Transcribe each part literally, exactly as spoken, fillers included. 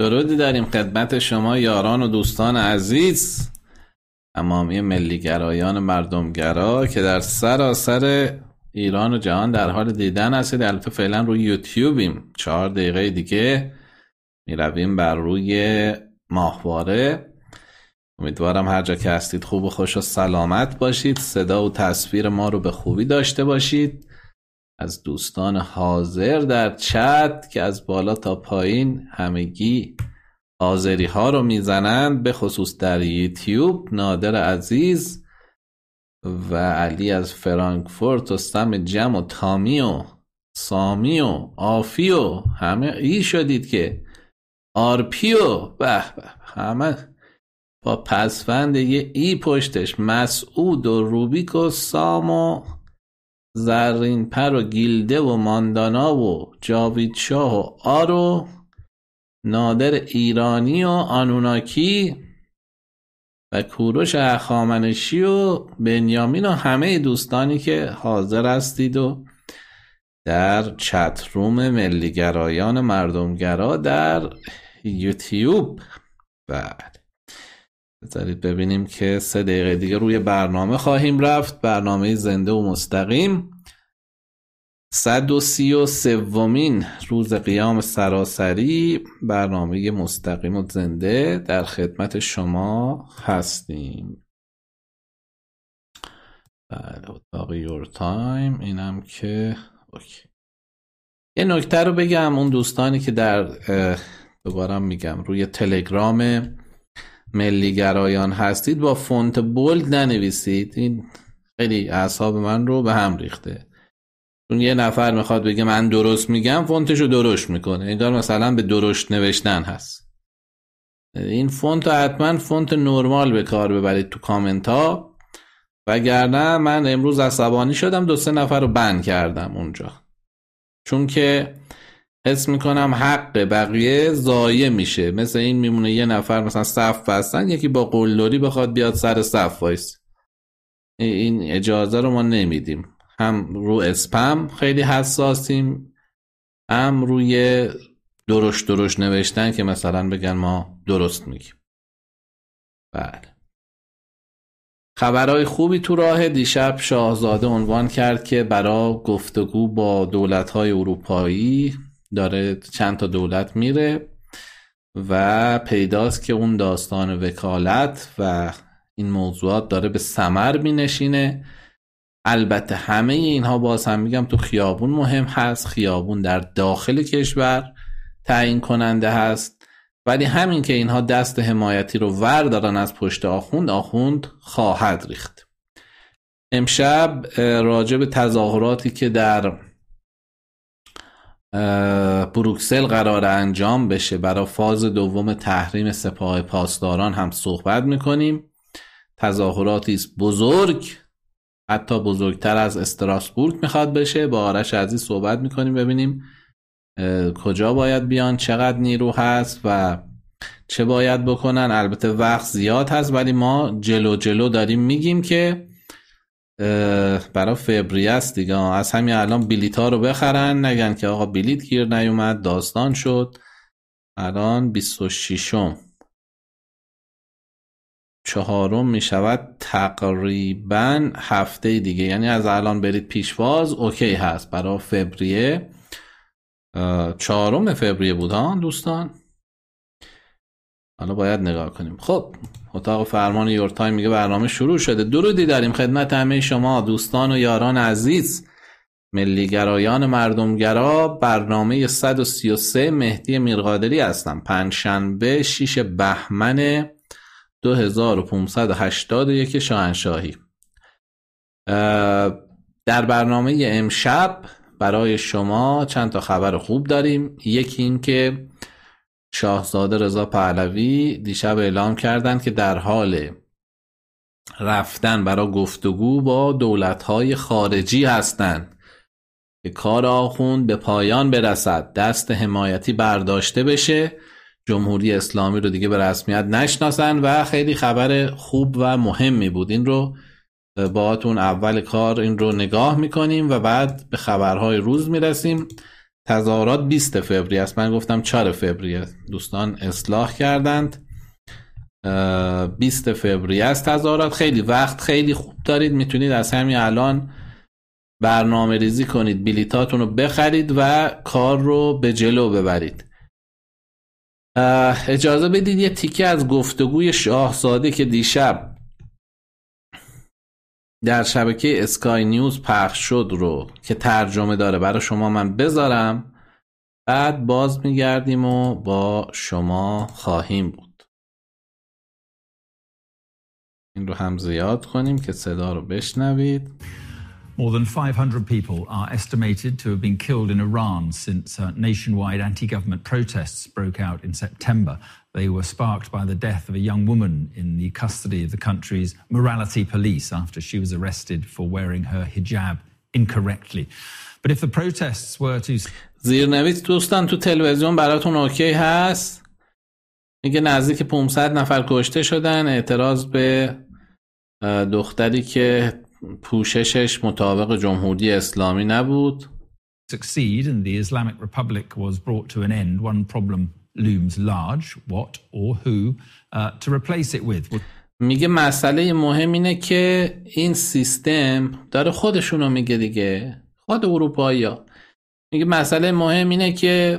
درودی داریم خدمت شما یاران و دوستان عزیز، تمامی ملیگرایان مردمگرا که در سراسر ایران و جهان در حال دیدن هستید. البته فعلا روی یوتیوبیم، چهار دقیقه دیگه میرویم بر روی ماهواره. امیدوارم هر جا که هستید خوب و خوش و سلامت باشید، صدا و تصویر ما رو به خوبی داشته باشید. از دوستان حاضر در چت که از بالا تا پایین همگی حاضری ها رو میزنند، به خصوص در یوتیوب نادر عزیز و علی از فرانکفورت و سم جم و تامی و سامی و آفی و همه ای شدید که آرپی و به به همه با پسفند یه ای پشتش، مسعود و روبیک و سام و زرین پر و گیلده و ماندانا و جاوید شاه و آرو نادر ایرانی و آنوناکی و کوروش اخامنشی و بنیامین و همه دوستانی که حاضر هستید و در چت روم ملیگرایان مردمگرا در یوتیوب. بعد بذارید ببینیم که سه دقیقه دیگه روی برنامه خواهیم رفت، برنامه زنده و مستقیم. صد و سی و سومین روز قیام سراسری، برنامه مستقیم و زنده در خدمت شما هستیم. بله، اتاق یور تایم اینم که اوکی. یه نکته رو بگم، اون دوستانی که در دوباره میگم روی تلگرام ملیگرایان هستید با فونت بولد ننویسید، این خیلی اعصاب من رو به هم ریخته. چون یه نفر میخواد بگه من درست میگم، فونتشو درشت میکنه، انگار مثلا به درشت نوشتن هست. این فونت رو حتما فونت نرمال به کار ببرید تو کامنت ها، وگرنه من امروز عصبانی شدم، دو سه نفر رو بند کردم اونجا، چون که حس میکنم حق بقیه ضایع میشه. مثل این میمونه یه نفر مثلا صف بستن، یکی با قلدری بخواد بیاد سر صف وایس، این اجازه رو ما نمیدیم. هم رو اسپم خیلی حساسیم، هم روی درشت درشت نوشتن که مثلا بگن ما درست میگیم. بله، خبرهای خوبی تو راه. دیشب شاهزاده عنوان کرد که برای گفتگو با دولت‌های اروپایی داره چند تا دولت میره و پیداست که اون داستان وکالت و این موضوعات داره به ثمر مینشینه. البته همه اینها باز هم میگم تو خیابون مهم هست، خیابون در داخل کشور تعیین کننده هست، ولی همین که اینها دست حمایتی رو ور دارن از پشت آخوند، آخوند خواهد ریخت. امشب راجع به تظاهراتی که در بروکسل قرار انجام بشه برای فاز دوم تحریم سپاه پاسداران هم صحبت میکنیم. تظاهراتی است بزرگ، حتی بزرگتر از استراسبورگ میخواد بشه. با آرش عزیز صحبت میکنیم ببینیم کجا باید بیان، چقدر نیرو هست و چه باید بکنن. البته وقت زیاد هست، ولی ما جلو جلو داریم میگیم که برای فوریه است دیگه. از همین الان بلیط ها رو بخرن، نگن که آقا بلیط گیر نیومد، داستان شد. الان بیست و ششم چهارم می شود، تقریبا هفته دیگه، یعنی از الان برید پیشواز اوکی هست برای فوریه. چهارم فوریه بود ها دوستان، حالا باید نگاه کنیم. خب اتاق فرمان یور تایم میگه برنامه شروع شده. درودی داریم خدمت همه شما دوستان و یاران عزیز ملیگرایان مردمگرا. برنامه صد و سی و سه، مهدی میرقادری هستم. پنجشنبه شش بهمن دو هزار و پانصد و هشتاد و یک شاهنشاهی. در برنامه امشب برای شما چند تا خبر خوب داریم. یکی این که شاهزاده رضا پهلوی دیشب اعلام کردند که در حال رفتن برای گفتگو با دولت‌های خارجی هستند که کار آخوند به پایان برسد، دست حمایتی برداشته بشه، جمهوری اسلامی رو دیگه به رسمیت نشناسن و خیلی خبر خوب و مهمی بود. این رو باهاتون اول کار این رو نگاه میکنیم و بعد به خبرهای روز میرسیم. تظاهرات بیست فوریه است. من گفتم چهار فوریه. دوستان اصلاح کردند. بیست فوریه است تظاهرات. خیلی وقت خیلی خوب دارید، میتونید از همین الان برنامه ریزی کنید، بلیتاتون رو بخرید و کار رو به جلو ببرید. اجازه بدید یه تیکه از گفتگوی شاهزاده که دیشب در شبکه اسکای نیوز پخش شد رو که ترجمه داره برای شما من بذارم، بعد باز میگردیم و با شما خواهیم بود. این رو هم زیاد کنیم که صدا رو بشنوید. More than five hundred people are estimated to have been killed in Iran since uh, nationwide anti-government protests broke out in September. They were sparked by the death of a young woman in the custody of the country's morality police after she was arrested for wearing her hijab incorrectly. But if the protests were to... زیرنویس دوستان تو تلویزیون براتون اوکی هست؟ میگه نزدیک پانصد نفر کشته شدن اعتراض به دختری که پوششش مطابق جمهوری اسلامی نبود. Succeed and the Islamic Republic was brought to an end. One problem looms large. What or who uh, to replace it with? میگه مسئله مهم اینه که این سیستم داره خودشونو میگه دیگه، خود اروپایی‌ها. میگه مسئله مهم اینه که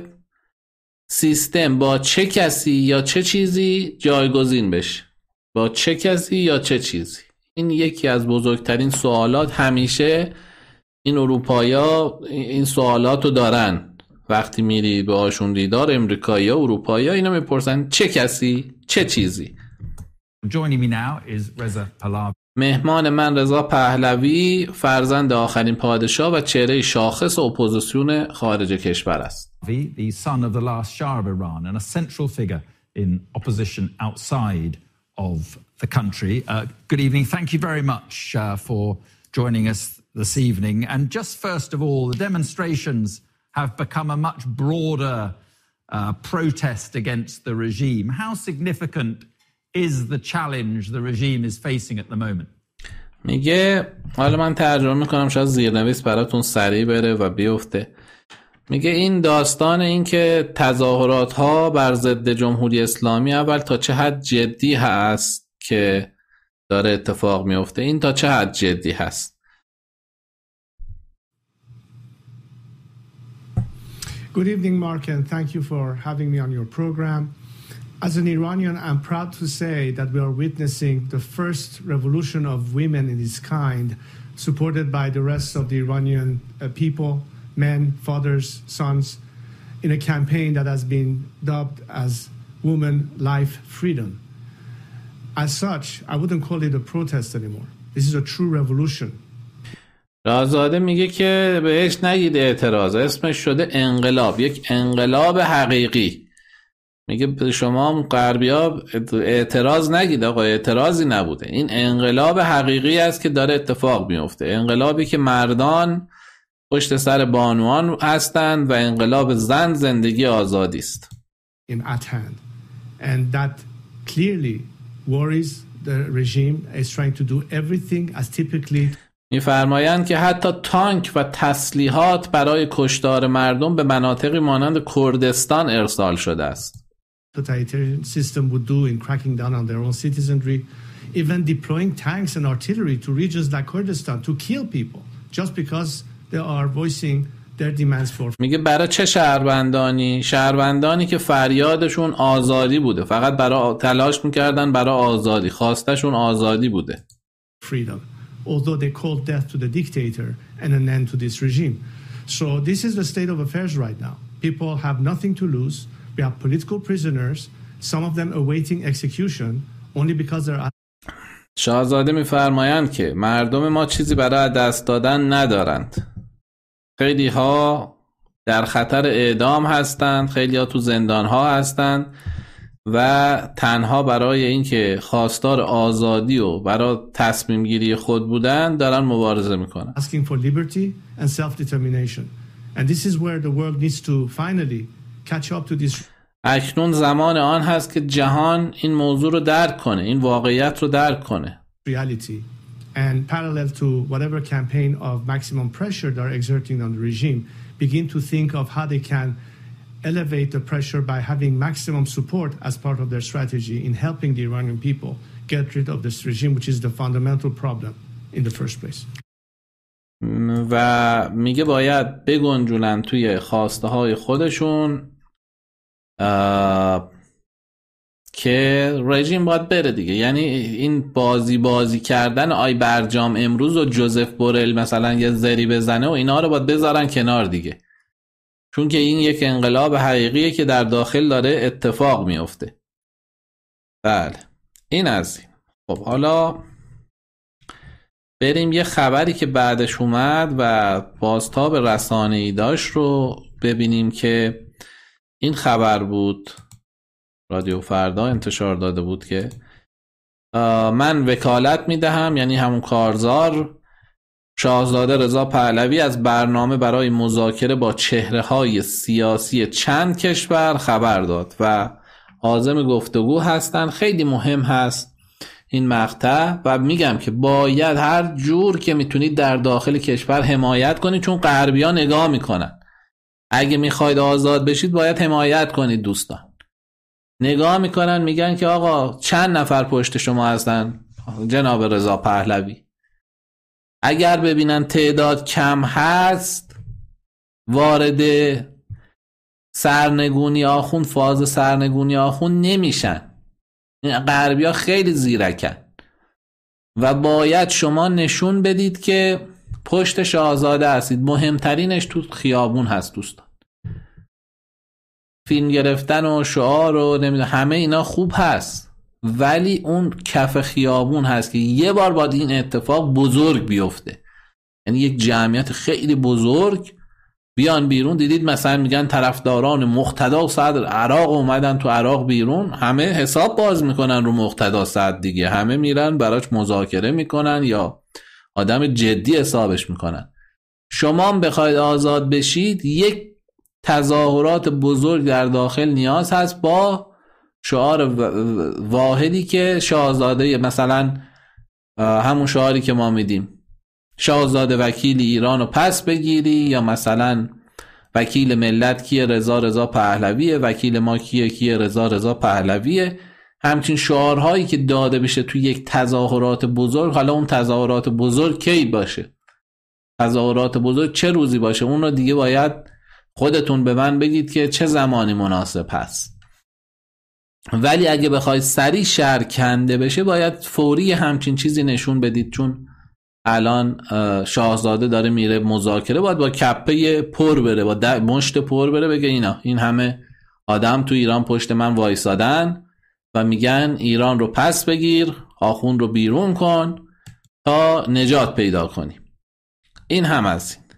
سیستم با چه کسی یا چه چیزی جایگزین بشه. با چه کسی یا چه چیزی. این یکی از بزرگترین سوالات، همیشه این اروپایی‌ها این سوالاتو دارن. وقتی میری به آشون دیدار امریکایی‌ها، اروپایی‌ها اینو میپرسن چه کسی چه چیزی. Joining me now is Reza Pahlavi. مهمان من رضا پهلوی فرزند آخرین پادشاه و چهره شاخص اپوزیسیون خارج کشور است. The son of the last Shah of Iran and a central figure in opposition outside of the country. Uh, good evening. Thank you very much uh, for joining us this evening. And just first of all, the demonstrations have become a much broader uh, protest against the regime. How significant is the challenge the regime is facing at the moment? میگه، حالا من ترجمه میکنم شاید زیرنویس براتون سریع بره و بیفته. میگه این داستان این که تظاهرات ها بر ضد جمهوری اسلامی اول تا چه حد جدی هست که داره اتفاق میفته. این تا چه حد جدی هست. Good evening, Mark, and thank you for having me on your program. As an Iranian, I'm proud to say that we are witnessing the first revolution of women in its kind, supported by the rest of the Iranian uh, people, men, fathers, sons, in a campaign that has been dubbed as Women, Life, Freedom. As such, I wouldn't call it a protest anymore. This is a true revolution. رازاده میگه که بهش نگید اعتراض، اسمش شده انقلاب، یک انقلاب حقیقی. میگه شما غربی‌ها اعتراض نگید، آقا اعتراضی نبوده، این انقلاب حقیقی است که داره اتفاق میفته. انقلابی که مردان پشت سر بانوان هستند و انقلاب زن زندگی آزادی است. In at hand. And that clearly worries the regime is trying to do everything as typically. می‌فرمایند که حتی تانک و تسلیحات برای کشتار مردم به مناطقی مانند کردستان ارسال شده است. Totalitarian system would do in cracking down on their own citizenry, even deploying tanks and artillery to regions like Kurdistan to kill people just because they are voicing their demands for. میگه برای چه شهروندانی؟ شهروندانی که فریادشون آزادی بوده، فقط برای تلاش میکردن برای آزادی، خواستشون آزادی بوده. Freedom, although they called death to the dictator and an end to this regime. So this is the state of affairs right now. People have nothing to lose. We have political prisoners, some of them awaiting execution only because they're. شاهزاده می‌فرمایند که مردم ما چیزی برای دست دادن ندارند. خیلی ها در خطر اعدام هستند، خیلی ها تو زندان ها هستند و تنها برای اینکه خواستار آزادی و برای تصمیم گیری خود بودن دارن مبارزه میکنن. Asking for liberty and self-determination. And this is where the world needs to finally catch up to this. اکنون زمان آن هست که جهان این موضوع رو درک کنه، این واقعیت رو درک کنه. Reality and parallel to whatever campaign of maximum pressure they're exerting on the regime, begin to think of how they can elevate the pressure by having maximum support as part of their strategy in helping the Iranian people get rid of this regime, which is the fundamental problem in the first place. و میگه باید بگنجونن توی خواسته های خودشون که رژیم باید بره دیگه. یعنی این بازی بازی کردن آی برجام امروز و جوزف بورل مثلا یه زری بزنه و اینا رو باید بذارن کنار دیگه، چون که این یک انقلاب حقیقیه که در داخل داره اتفاق میفته. بله این از این. خب حالا بریم یه خبری که بعدش اومد و بازتاب رسانه‌ای داشت رو ببینیم که این خبر بود، رادیو فردا انتشار داده بود که من وکالت میدهم، یعنی همون کارزار، شاهزاده رضا پهلوی از برنامه برای مذاکره با چهره‌های سیاسی چند کشور خبر داد و عازم گفتگو هستن. خیلی مهم هست این مقطع و میگم که باید هر جور که میتونید در داخل کشور حمایت کنید، چون غربی‌ها نگاه میکنن. اگه میخواید آزاد بشید باید حمایت کنید دوستان. نگاه میکنن میگن که آقا چند نفر پشت شما هستن جناب رضا پهلوی. اگر ببینن تعداد کم هست وارد سرنگونی آخون، فاز سرنگونی آخون نمیشن. غربی‌ها خیلی زیرکن و باید شما نشون بدید که پشت شاهزاده هستید. مهمترینش تو خیابون هست دوستان. فیلم گرفتن و شعار و نمیدونم همه اینا خوب هست، ولی اون کف خیابون هست که یه بار باید این اتفاق بزرگ بیفته. یعنی یک جمعیت خیلی بزرگ بیان بیرون. دیدید مثلا میگن طرفداران مقتدا و صدر عراق اومدن تو عراق بیرون، همه حساب باز میکنن رو مقتدا صدر دیگه، همه میرن براش مذاکره میکنن یا آدم جدی حسابش میکنن. شما هم بخواید آزاد بشید یک تظاهرات بزرگ در داخل نیاز هست با شعار واحدی که شاهزاده، مثلا همون شعاری که ما میدیم شاهزاده وکیل ایران رو پس بگیری، یا مثلا وکیل ملت کیه؟ رضا رضا پهلویه. وکیل ما کیه؟ کیه؟ رضا رضا پهلویه. همچین شعارهایی که داده بشه توی یک تظاهرات بزرگ. حالا اون تظاهرات بزرگ کی باشه؟ تظاهرات بزرگ چه روزی باشه؟ اون رو دیگه باید خودتون به من بگید که چه زمانی مناسب هست. ولی اگه بخواید سریع شهر کنده بشه باید فوری همچین چیزی نشون بدید، چون الان شاهزاده داره میره مذاکره، باید با کپه پر بره، با مشت پر بره، بگه اینا این همه آدم تو ایران پشت من وایسادن و میگن ایران رو پس بگیر، آخون رو بیرون کن تا نجات پیدا کنیم. این هم از این.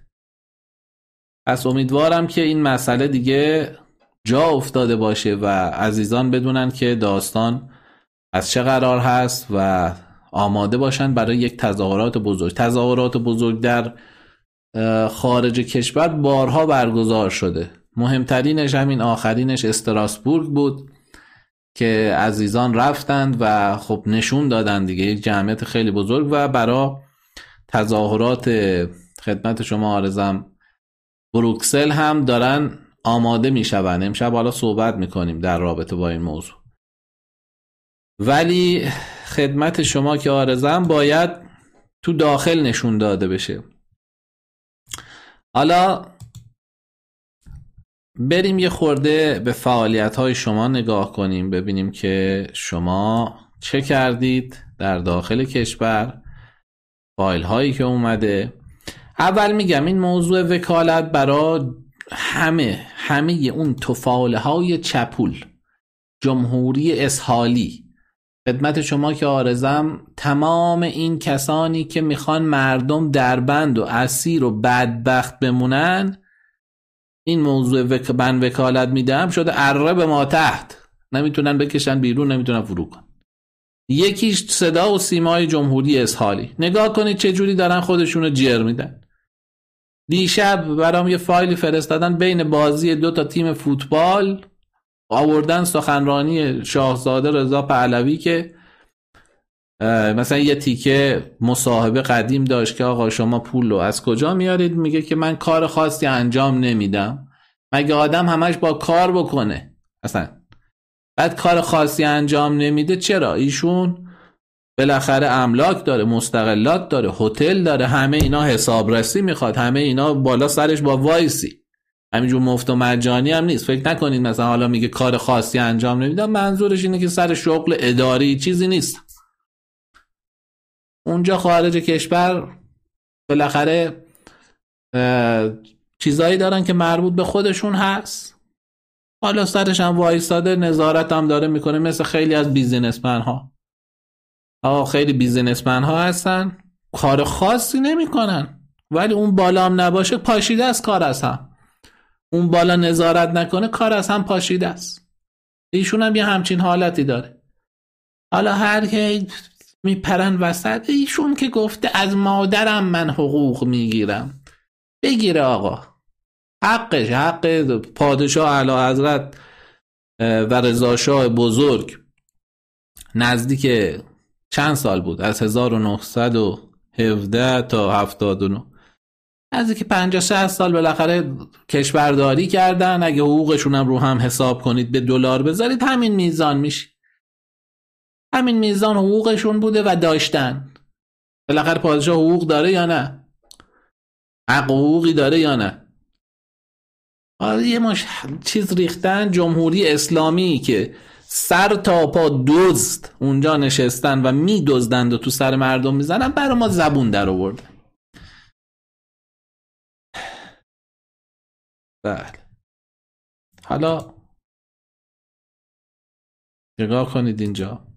پس امیدوارم که این مسئله دیگه جا افتاده باشه و عزیزان بدونن که داستان از چه قرار هست و آماده باشن برای یک تظاهرات بزرگ. تظاهرات بزرگ در خارج کشور بارها برگزار شده. مهمترینش همین آخرینش استراسبورگ بود که عزیزان رفتند و خب نشون دادن دیگه یک جمعیت خیلی بزرگ. و برای تظاهرات خدمت شما عرضم بروکسل هم دارن آماده میشون. امشب حالا صحبت میکنیم در رابطه با این موضوع. ولی خدمت شما که عرضم باید تو داخل نشون داده بشه. حالا بریم یه خورده به فعالیت‌های شما نگاه کنیم، ببینیم که شما چه کردید در داخل کشور، فایل هایی که اومده. اول میگم این موضوع وکالت برای همه همه اون تفاله های چپول، جمهوری اسحالی، خدمت شما که عارضم، تمام این کسانی که میخوان مردم دربند و اسیر و بدبخت بمونن، این موضوع وک... من وکالت میدم شده اره به ما تحت، نمیتونن بکشن بیرون، نمیتونن فرو کن. یکیش صدا و سیمای جمهوری اسحالی. نگاه کنید چه جوری دارن خودشونو جر میدن. دیشب برام یه فایلی فرستادن بین بازی دو تا تیم فوتبال، آوردن سخنرانی شاهزاده رضا پهلوی که مثلا یه تیکه مصاحبه قدیم داشت که آقا شما پول رو از کجا میارید؟ میگه که من کار خاصی انجام نمیدم. مگه آدم همش با کار بکنه؟ اصلا بعد کار خاصی انجام نمیده چرا؟ ایشون بالاخره املاک داره، مستقلات داره، هتل داره، همه اینا حسابرسی میخواد، همه اینا بالا سرش با وایسی، همینجور مفت و مجانی هم نیست. فکر نکنید مثلا حالا میگه کار خاصی انجام نمیدم منظورش اینه که سر شغل اداری چیزی نیست. اونجا خارج کشور بالاخره چیزایی دارن که مربوط به خودشون هست، حالا سرش هم وایستاده، نظارت هم داره میکنه، مثل خیلی از بیزینسمن ها. آقا خیلی بیزینسمن ها هستن کار خاصی نمیکنن، ولی اون بالا هم نباشه پاشیده است کار از هم. اون بالا نظارت نکنه کار از هم پاشیده است. ایشون هم یه همچین حالتی داره. حالا هر که میپرن وسط، ایشون که گفته از مادرم من حقوق میگیرم، بگیره آقا، حقش، حق پادشاه اعلی حضرت و رضا شاه بزرگ نزدیک چند سال بود، از هزار و نهصد و هفده تا هفتاد و نه، نزدیک پنجاه شصت سال بالاخره کشورداری کردن. اگه حقوقشون هم رو هم حساب کنید به دلار بذارید همین میزان میشه، همین میزان حقوقشون بوده و داشتن. بالاخره پادشاه حقوق داره یا نه؟ حق حقوقی داره یا نه؟ آره یه مش چیز ریختن. جمهوری اسلامی که سر تا پا دزد اونجا نشستن و می دزدند و تو سر مردم میزنن، برای ما زبون در آوردن. بله حالا نگاه کنید اینجا،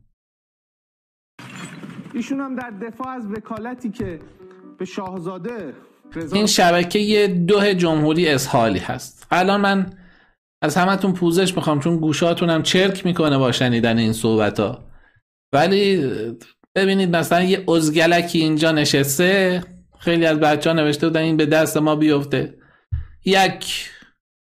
ایشون هم در دفاع از وکالتی که به شاهزاده رضا، این شبکه یه دوه جمهوری اسحالی هست. الان من از همتون پوزش میخوام چون گوشاتونم چرک میکنه با شنیدن این صحبت ها، ولی ببینید مثلا یه ازگلکی اینجا نشسته، خیلی از بچه ها نوشته بودن این به دست ما بیفته، یک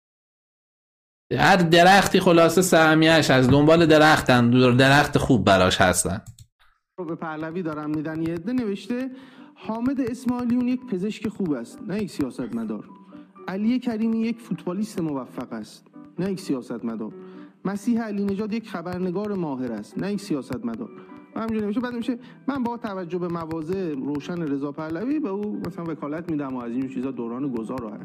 هر درختی خلاصه سهمیه‌اش از دنبال درختن، درخت خوب براش هستن. به پهلوی دارم میدن، یه عده نوشته حامد اسماعیلیون یک پزشک خوب است نه یک سیاستمدار. علی کریمی یک فوتبالیست موفق است نه یک سیاستمدار. مسیح علی نژاد یک خبرنگار ماهر است نه یک سیاستمدار. و همینجوری نمیشه. بعد میشه من با توجه به مواضع روشن رضا پهلوی به او مثلا وکالت میدم و از این چیزا دوران گذار و حرف.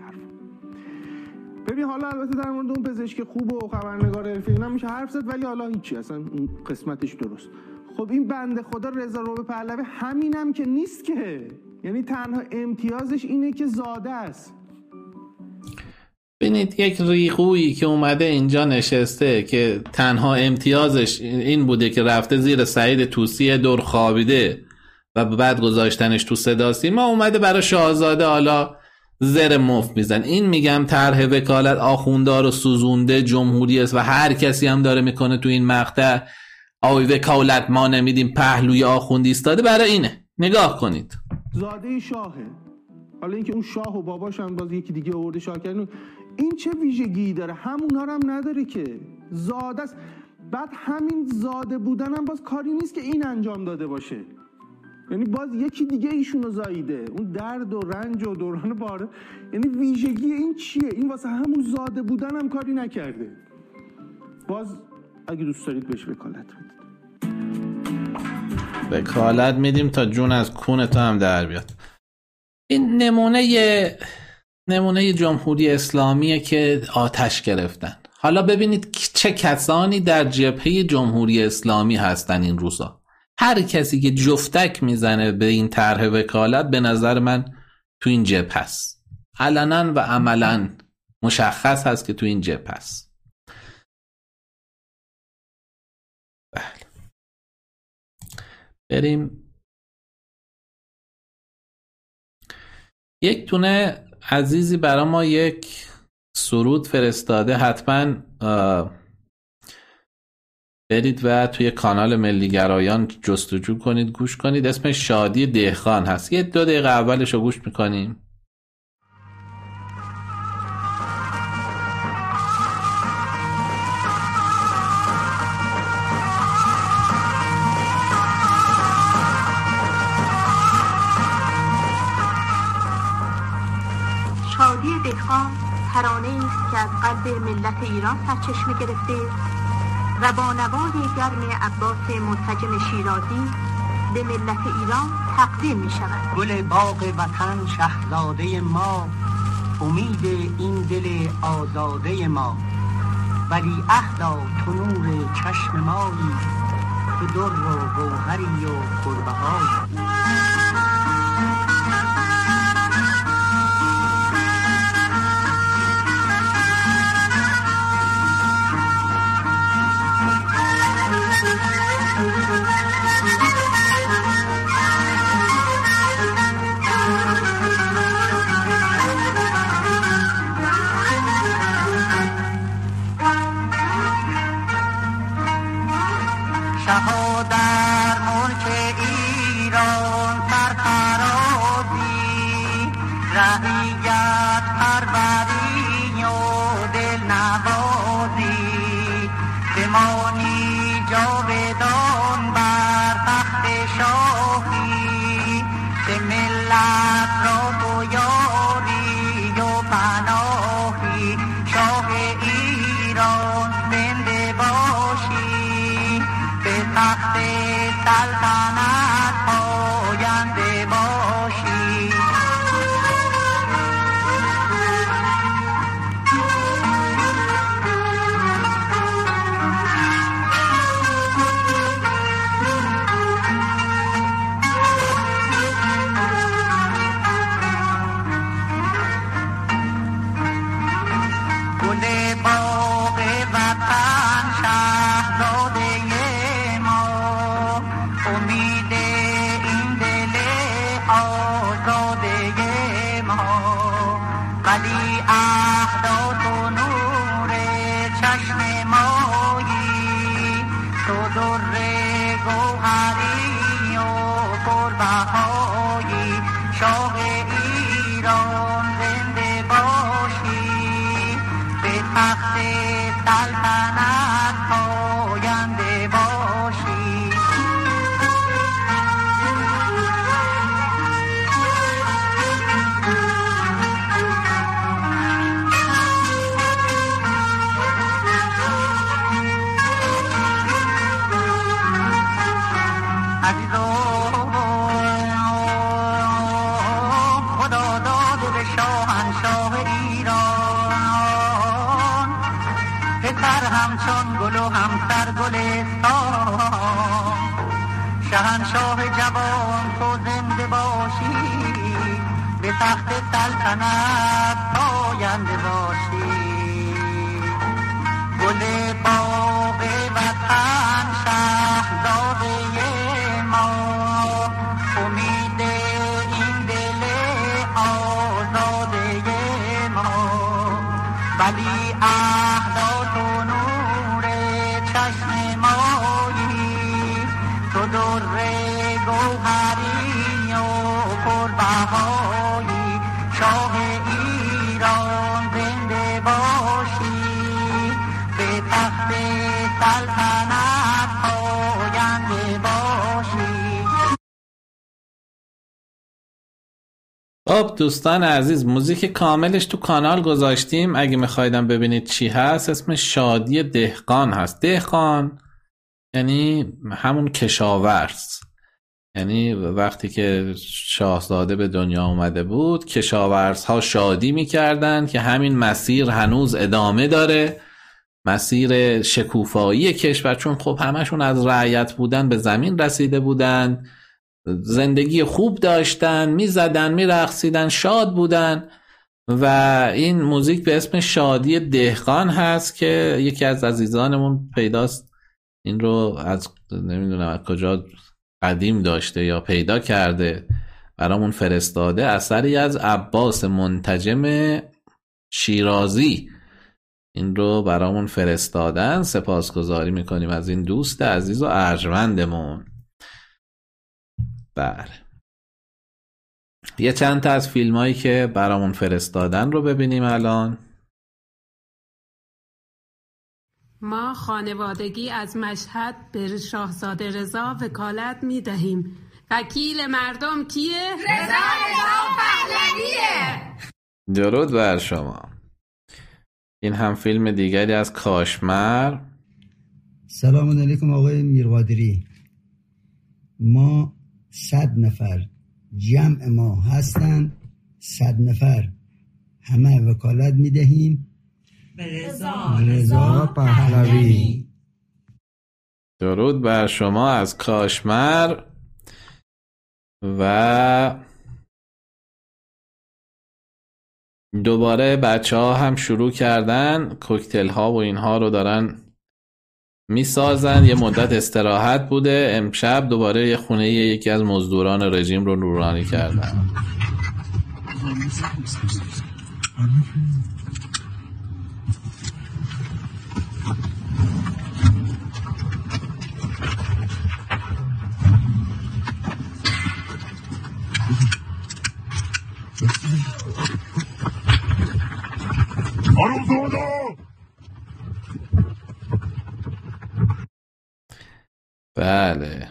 ببین حالا البته در مورد اون پزشک خوب و خبرنگار حرفه‌ای اینا میشه حرف زد، ولی حالا هیچی، اصلا اون قسمتش درست. خب این بنده خدا رضا روبه پهلوی همینم که نیست که، یعنی تنها امتیازش اینه که زاده است. ببینید یک ریقویی که اومده اینجا نشسته که تنها امتیازش این بوده که رفته زیر سعید طوسی دور خوابیده و بعد گذاشتنش تو صدا سیما، اومده برای شاهزاده حالا زر مفت میزن. این میگم طرح وکالت آخوندار و سوزونده جمهوری است و هر کسی هم داره میکنه تو این مقطع آوی وکالت ما نمیدیم، پهلوی آخوندی استاده برای اینه. نگاه کنید زاده شاهه، حالا اینکه اون شاه و باباش هم باز یکی دیگه آورده شاه کردن، این چه ویژگی داره؟ همونا هم نداره که، زاده است. بعد همین زاده بودن هم باز کاری نیست که این انجام داده باشه، یعنی باز یکی دیگه ایشونو زاییده، اون درد و رنج و دوران باره. یعنی ویژگی این چیه؟ این واسه همون زاده بودن هم کاری نکرده. باز اگه دوست دارید بهش وکالت بدید. وکالت میدیم تا جون از کون تو هم در بیاد. این نمونه نمونه جمهوری اسلامیه که آتش گرفتن. حالا ببینید چه کسانی در جبهه جمهوری اسلامی هستن این روزا. هر کسی که جفتک میزنه به این طرح وکالت به نظر من تو این جبهه هست، علنا و عملا مشخص هست که تو این جبهه هست. بله بریم. یک تونه عزیزی برای ما یک سرود فرستاده، حتما برید و توی کانال ملی گرایان جستجو کنید، گوش کنید. اسمش شادی دهخان هست. یه دو دقیقه اولش رو گوش میکنیم. از قلب ملت ایران سرچشمه گرفته و با نوای گرم عباس منتجم شیرازی به ملت ایران تقدیم می شود. گل باغ وطن شهزاده ما، امید این دل آزاده ما، ولی عهدا تو نور چشم مایی، تو در و گوهری و پربهایی. شها در ملک ایران سرفرازی، رعیت پروری و دل نوازی، بمانی جاودان بر تخت شاهی، به ملت را تو یاری و پناهی، شاه ایران زنده باشی، به تخت سلطنت پاینده باشی. گل باغ وطن شهزاده ما، امید این دل آزاده ما، ولی عهدا تو نور چشم مایی، تو در گوهری و پربهایی، شاه ایران زنده باشی، به تخت سلطنت پاینده باشی. خدا داده به شاهنشاه ایران، پسر همچون گل و همسر گلستان، شاهنشاه جوان تو زنده باشی، به تخت سلطنت پاینده باشی. گل باغ وطن شهزاده ما، امید این دل آزاده ما، ولی عهدا تو نور چشم مایی، تو در گوهری و پربهایی، شاه ایران زنده باشی، به تخت سلطنت پاینده باشی. خب دوستان عزیز، موزیک کاملش تو کانال گذاشتیم، اگه میخوایدم ببینید چی هست. اسم شادی دهقان هست. دهقان یعنی همون کشاورز، یعنی وقتی که شاهزاده به دنیا اومده بود کشاورزها شادی میکردن که همین مسیر هنوز ادامه داره، مسیر شکوفایی کشور، چون خب همشون از رعیت بودن به زمین رسیده بودن، زندگی خوب داشتن، میزدن میرقصیدن، شاد بودن. و این موزیک به اسم شادی دهقان هست که یکی از عزیزانمون پیداست این رو از نمیدونم از کجا قدیم داشته یا پیدا کرده برامون فرستاده، اثری از عباس منتجم شیرازی این رو برامون فرستادن. سپاسگزاری میکنیم از این دوست عزیز و ارجمندمون. بله، یه چند تا از فیلم هایی که برامون فرستادن رو ببینیم الان. ما خانوادگی از مشهد به شاهزاده رضا وکالت می دهیم. وکیل مردم کیه؟ رضا رضا پهلویه. درود بر شما. این هم فیلم دیگری از کاشمر. سلام علیکم آقای میرقادری. ما صد نفر جمع ما هستن، صد نفر همه وکالت میدهیم به رضا رضا پهلوی. درود بر شما از کاشمر. و دوباره بچه ها هم شروع کردن کوکتل ها و اینها رو دارن میسازن. یه مدت استراحت بوده، امشب دوباره یه خونه یکی از مزدوران رژیم رو نورانی کردن. بله.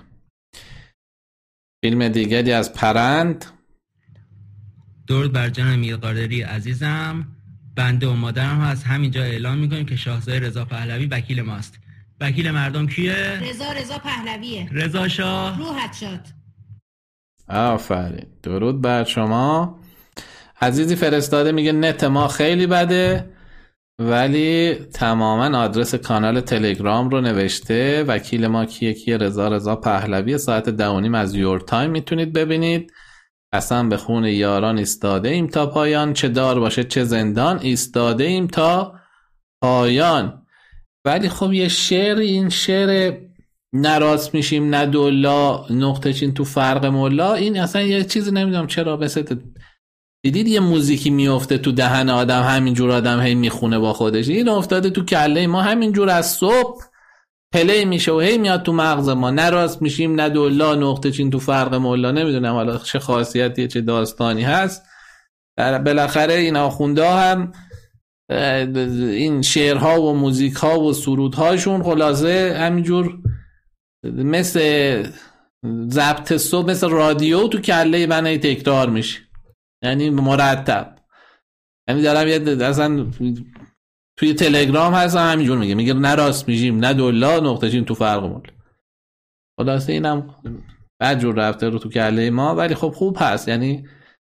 فیلم دیگری از پرند. درود بر جان میرقادری عزیزم. بنده و مادرم هم از همینجا اعلام میکنیم که شاهزاده رضا پهلوی وکیل ماست. وکیل مردم کیه؟ رضا رضا پهلویه. رضا شاه روحت شاد. آفرین. درود بر شما. عزیزی فرستاده میگه نت ما خیلی بده ولی تماما آدرس کانال تلگرام رو نوشته. وکیل ما کیه کیه؟ رضا رضا پهلوی. ساعت ده و نیم از یور تایم میتونید ببینید. قسم به خون یاران ایستاده ایم تا پایان، چه دار باشه چه زندان ایستاده ایم تا پایان. ولی خب یه شعر، این شعر نراست میشیم نه دولا نقطه چین تو فرق مولا، این اصلا یه چیزی نمیدونم چرا بسته. دیدید یه موزیکی میفته تو دهن آدم همینجور آدم هی میخونه با خودش، این افتاده تو کله ما همینجور از صبح پلی میشه و هی میاد تو مغز ما. نراست میشیم نه دولا نقطه چین تو فرق مولا. نمیدونم حالا چه خاصیتی چه داستانی هست. بالاخره این آخونده هم این شعرها و موزیکها و سرودهاشون خلاصه همینجور مثل ضبط صبح، مثل رادیو تو کله من هی تکرار میشه، یعنی مرتب. یعنی دارم یه اصلا توی تلگرام هستم همینجور میگه میگه نراست میشیم نه دولا نقطه چین تو فرق مولا. خلاصه اینم بعد جور رفته رو تو کله ما، ولی خب خوب هست. یعنی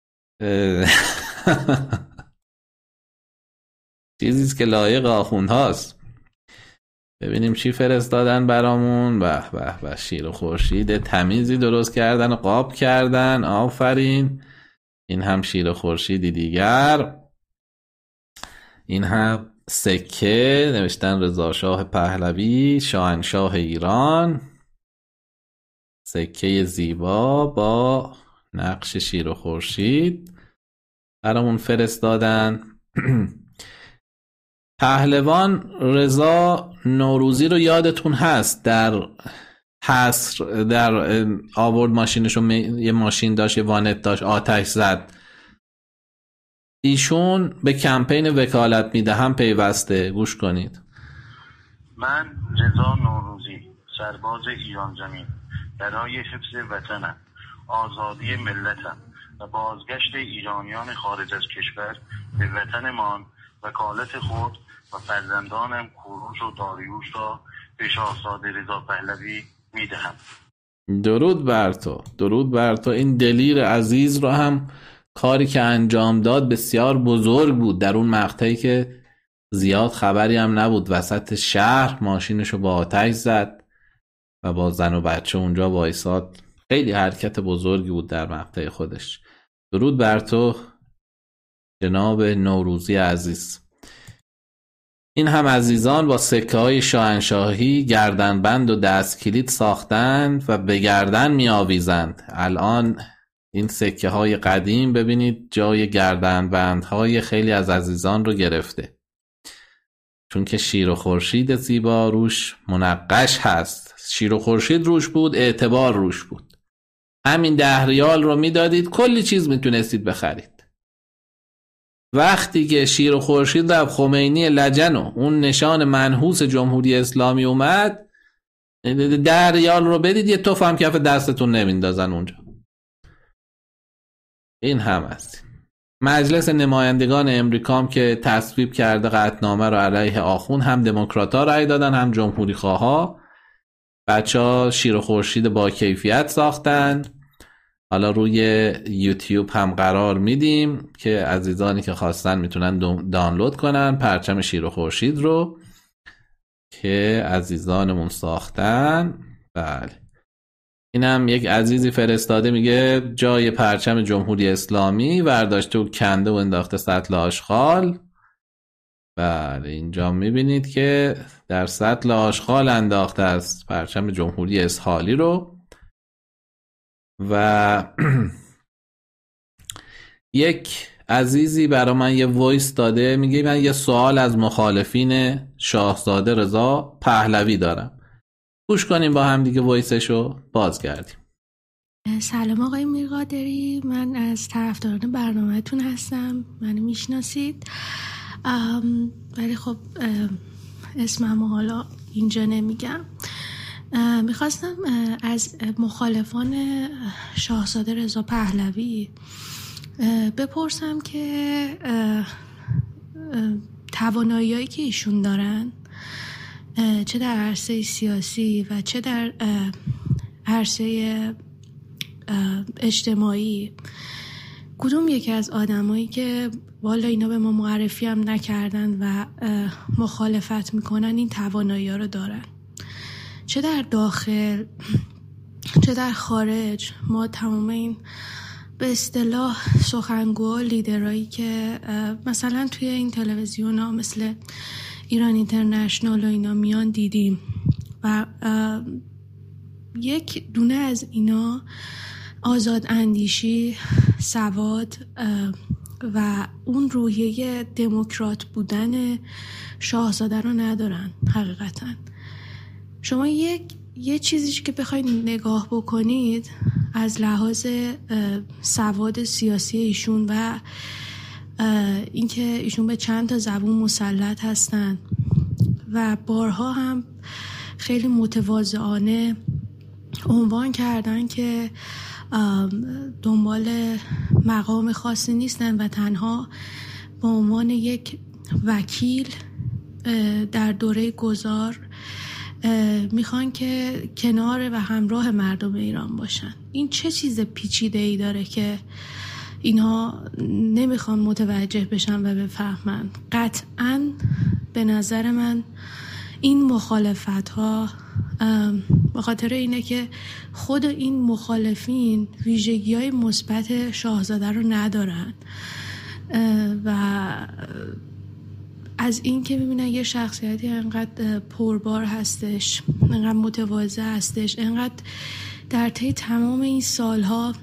چیزیست که لایق آخوند هاست. ببینیم چی فرستادن برامون. به به به شیر و خورشید تمیزی درست کردن و قاب کردن. آفرین. این هم شیر و خورشیدی دیگر. این هم سکه نوشتن رضا شاه پهلوی شاهنشاه ایران. سکه زیبا با نقش شیر و خورشید برامون فرستادن. پهلوان رضا نوروزی رو یادتون هست، در حصر در آورد ماشینشو م... یه ماشین داشت، یه وانت داشت، آتش زد. ایشون به کمپین وکالت میدهم پیوسته. گوش کنید. من رضا نوروزی سرباز ایران زمین برای حفظ وطنم، آزادی ملتم و بازگشت ایرانیان خارج از کشور به وطنمان وکالت خود و فرزندانم کوروش و داریوش را به شاهزاده رضا پهلوی میدهم. درود بر تو، درود بر تو. این دلیر عزیز رو هم کاری که انجام داد بسیار بزرگ بود. در اون مقطعی که زیاد خبری هم نبود، وسط شهر ماشینشو با آتش زد و با زن و بچه اونجا وایساد. خیلی حرکت بزرگی بود در مقطع خودش. درود بر تو جناب نوروزی عزیز. این هم عزیزان با سکه های شاهنشاهی گردنبند و دست کلید ساختند و به گردن می آویزند. الان این سکه های قدیم ببینید جای گردنبند های خیلی از عزیزان رو گرفته، چون که شیر و خورشید زیبا روش منقش هست. شیر و خورشید روش بود، اعتبار روش بود. همین ده ریال رو میدادید کلی چیز میتونستید بخرید. وقتی که شیر و خورشید رفت خمینی لجن و اون نشان منحوس جمهوری اسلامی اومد، ده ریال رو بدید یه توف هم کف دستتون نمیندازن اونجا. این هم هست. مجلس نمایندگان امریکا هم که تصویب کرده قطعنامه رو علیه آخوند، هم دموکرات‌ها رأی دادن هم جمهوری خواها. بچه‌ها شیر و خورشید با کیفیت ساختن. حالا روی یوتیوب هم قرار میدیم که عزیزانی که خواستن میتونن دانلود کنن پرچم شیر و خورشید رو که عزیزانمون ساختن. بله، اینم یک عزیزی فرستاده، میگه جای پرچم جمهوری اسلامی ورداشته و کنده و انداخته سطل آشغال. بله، اینجا میبینید که در سطل آشغال انداخته است پرچم جمهوری اسحالی رو. و یک عزیزی برای من یه وایس داده، میگه من یه سوال از مخالفین شاهزاده رضا پهلوی دارم. گوش کنیم با هم دیگه وایسشو، بازگردیم. سلام آقای میرقادری، من از طرفداران برنامه‌تون هستم، منو میشناسید، ولی خب اسممو حالا اینجا نمیگم. میخواستم از مخالفان شاهزاده رضا پهلوی بپرسم که توانایی‌هایی که ایشون دارن، چه در عرصه سیاسی و چه در عرصه اجتماعی، کدوم یکی از آدمایی که والا اینا به ما معرفی هم نکردن و مخالفت میکنن این توانایی ها رو دارن، چه در داخل چه در خارج. ما تمام این به اصطلاح سخنگو لیدرایی که مثلا توی این تلویزیون ها مثل ایران اینترنشنال و اینا میان دیدیم و یک دونه از اینا آزاد اندیشی، سواد و اون روحیه دموکرات بودن شاهزاده رو ندارن. حقیقتا شما یک یه چیزی که بخواید نگاه بکنید از لحاظ سواد سیاسی ایشون و اینکه ایشون به چند تا زبون مسلط هستن و بارها هم خیلی متواضعانه عنوان کردن که دنبال مقام خاصی نیستن و تنها به عنوان یک وکیل در دوره گذار میخوان که کنار و همراه مردم ایران باشن. این چه چیز پیچیده ای داره که اینها نمیخوان متوجه بشن و بفهمن؟ قطعاً به نظر من این مخالفت ها به خاطر اینه که خود این مخالفین ویژگی های مثبت شاهزاده رو ندارن و از این که میبینن یه شخصیتی انقدر پربار هستش، انقدر متواضع هستش، انقدر در طی تمام این سالها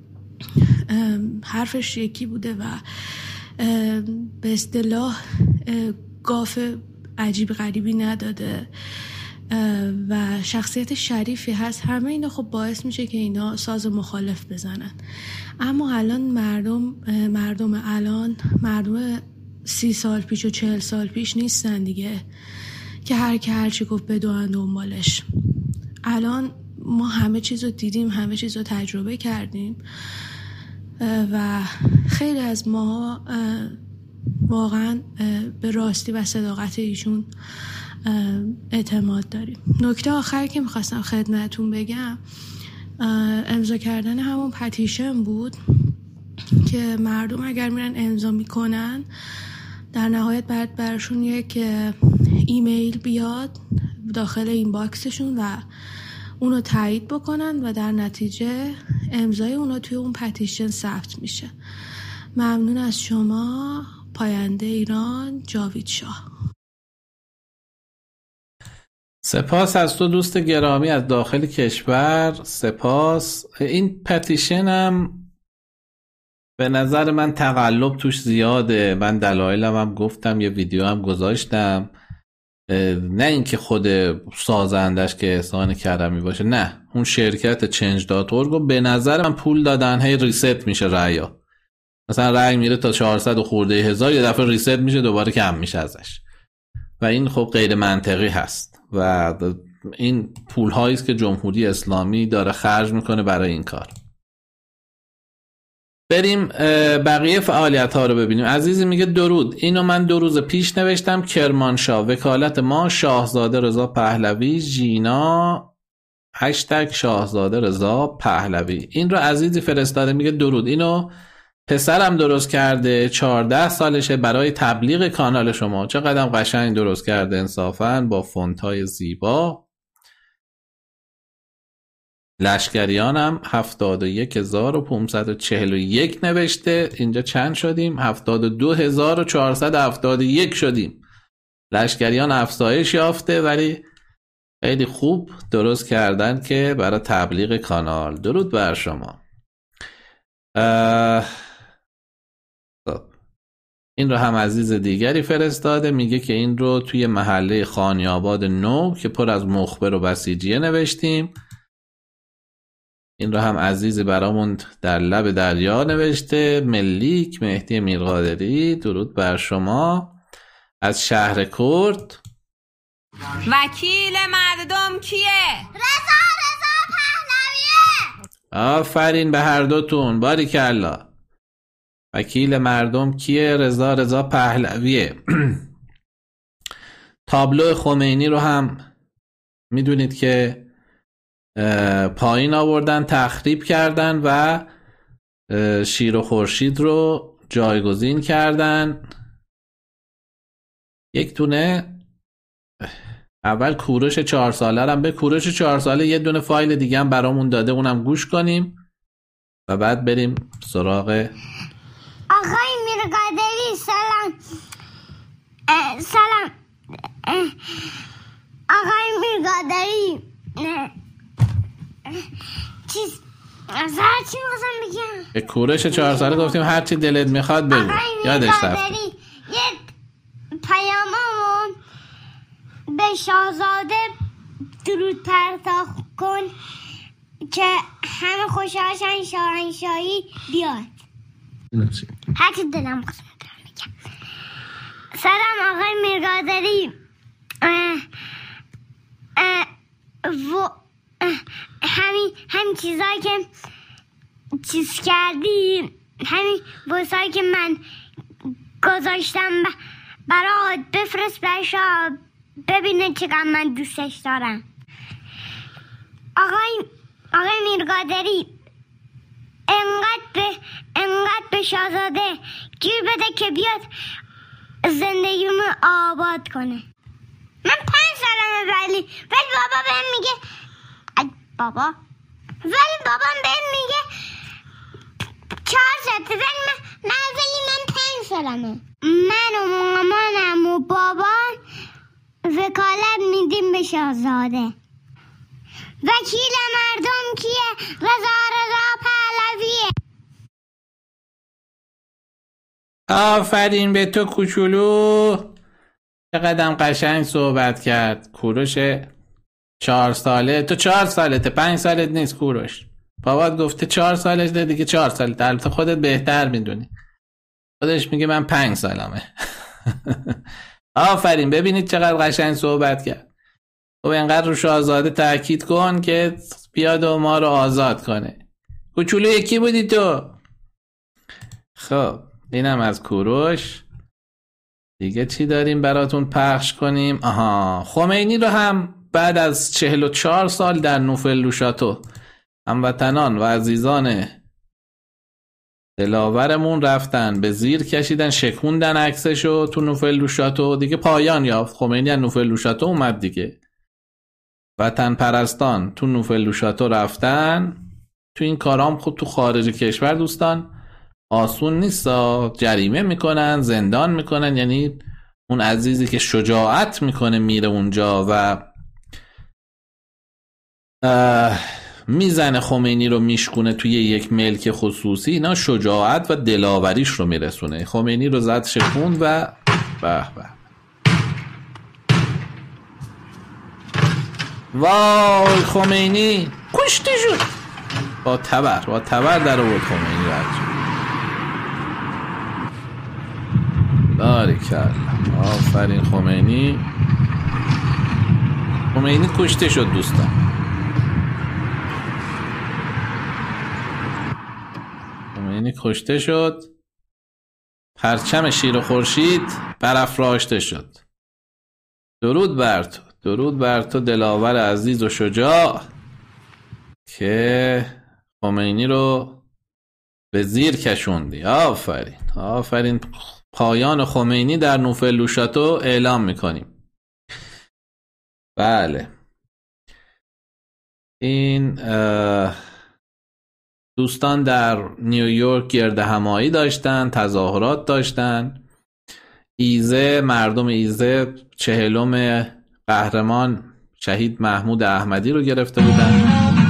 حرفش یکی بوده و به اصطلاح گاف عجیب غریبی نداده و شخصیت شریفی هست، همه اینا خب باعث میشه که اینا ساز مخالف بزنن. اما الان مردم مردم الان مردم سی سال پیش و چهل سال پیش نیستن دیگه که هر که هر چی گفت بدوان دنبالش. الان ما همه چیز رو دیدیم، همه چیز رو تجربه کردیم و خیلی از ما واقعا به راستی و صداقت ایشون اعتماد داریم. نکته آخر که میخواستم خدمتون بگم امضا کردن همون پتیشن بود که مردم اگر میرن امضا میکنن در نهایت بعد برشون یک ایمیل بیاد داخل این باکسشون و اونو تایید بکنن و در نتیجه امضای اونو توی اون پتیشن ثبت میشه. ممنون از شما. پاینده ایران، جاوید شاه. سپاس از تو دوست گرامی از داخل کشور، سپاس. این پتیشن هم به نظر من تقلب توش زیاده. من دلایلم هم گفتم، یه ویدیو هم گذاشتم. نه اینکه خود سازندش که احسان کرمی باشه، نه، اون شرکت چنج دات اورگ به نظر من پول دادن، هی ریست میشه رأیا. مثلا رأی میره تا چهارصد و خورده هزار، یه دفعه ریست میشه دوباره کم میشه ازش و این خب غیر منطقی هست و این پول هایی است که جمهوری اسلامی داره خرج میکنه برای این کار. بریم بقیه فعالیت ها رو ببینیم. عزیزی میگه درود، اینو من دو روز پیش نوشتم. کرمانشاه، وکالت ما شاهزاده رضا پهلوی، ژینا هشتگ شاهزاده رضا پهلوی. این رو عزیزی فرستاده، میگه درود، اینو پسرم درست کرده، چهارده سالشه، برای تبلیغ کانال شما. چقدر قشنگ درست کرده انصافاً، با فونت‌های زیبا. لشکریانم هفتاد و یک هزار و پانصد و چهل و یک نوشته. اینجا چند شدیم؟ هفتاد و دو هزار و چهارصد و هفتاد و یک شدیم. لشکریان افزایش یافته، ولی خیلی خوب درست کردن که برای تبلیغ کانال. درود بر شما. این رو هم عزیز دیگری فرستاده، میگه که این رو توی محله خانیاباد نو که پر از مخبر و بسیجیه نوشتیم. این رو هم عزیزی برامون در لب دریا نوشته. ملیک مهدی میرقادری، درود بر شما. از شهر کرد، وکیل مردم کیه؟ رضا رضا پهلویه. آفرین به هر دوتون، باریکالله. وکیل مردم کیه؟ رضا رضا پهلویه. تابلو خمینی رو هم میدونید که پایین آوردن، تخریب کردن و شیر و خورشید رو جایگزین کردن. یک دونه اول کوروش چهار ساله هم به کوروش چهار ساله یه دونه فایل دیگه هم برامون داده، اونم گوش کنیم و بعد بریم سراغ آقای میرقادری. سلام اه سلام اه آقای میرقادری، چیز از هر چی میخواستم بگم به کوروش چهار ساله گفتیم هر چی دلت میخواد بگو. یادش رفت. یه پیاممون به شاهزاده درود پرتاب کن که همه خوشحالشن شاهنشاهی بیاد. هر چی دلم خواستم بگم. سلام آقای میرقادری. اه اه و همین همین چیزایی که چیز کردی، همین بوسایی که من گذاشتم برای بفرست برشا، ببینه چقدر من دوستش دارم. آقای آقای میرقادری، انقدر به انقدر به شاهزاده گیر بده که بیاد زندگیمو آباد کنه. من پنج سالمه ولی ولی بابا بهم میگه ای بابا ولی بابام بهم میگه چهار ساعته، ولی من, من ولی من پنج سالمه. من و مامانم و بابام وکالت میدیم به شاهزاده. وکیل مردم کیه؟ رضا رضا پهلویه. آفرین به تو کوچولو، چقدر قشنگ صحبت کرد. کوروش چهار ساله، تو چهار سالته، پنج سالت نیست کوروش. بابات گفته چهار سالش ده دیگه، چهار سالته. البته خودت بهتر میدونی، خودش میگه من پنج سالمه. آفرین، ببینید چقدر قشنگ صحبت کرد. خب اینقدر رو شاهزاده تاکید کن که بیاد و ما رو آزاد کنه. کوچولو یکی بودی تو. خب اینم از کوروش. دیگه چی داریم براتون پخش کنیم؟ آها، خمینی رو هم بعد از چهل و چهار سال در نوفل-لوشاتو هموطنان و عزیزان دلاورمون رفتن به زیر کشیدن، شکوندن عکسشو تو نوفل-لوشاتو. دیگه پایان یافت. خمینی از نوفل-لوشاتو اومد دیگه. وطن پرستان تو نوفل-لوشاتو رفتن. تو این کارام خود تو خارج کشور دوستان آسون نیست، جریمه میکنن، زندان میکنن. یعنی اون عزیزی که شجاعت میکنه میره اونجا و میزنه خمینی رو میشکونه توی یک ملک خصوصی، اینا شجاعت و دلاوریش رو میرسونه. خمینی رو زد شکوند و به به. وای خمینی کشته شد با تبر، با تبر در آورد خمینی رو. باریکالله، آفرین خمینی. خمینی کشته شد دوستان. خمینی خمینی کشته شد، پرچم شیر و خورشید برافراشته شد. درود بر تو، درود بر تو دلاور عزیز و شجاع که خمینی رو به زیر کشوندی. آفرین آفرین. پایان خمینی در نوفلوشاتو اعلام میکنیم. بله، این دوستان در نیویورک گرد همایی داشتن، تظاهرات داشتن. ایزه، مردم ایزه چهلم قهرمان شهید محمود احمدی رو گرفته بودن.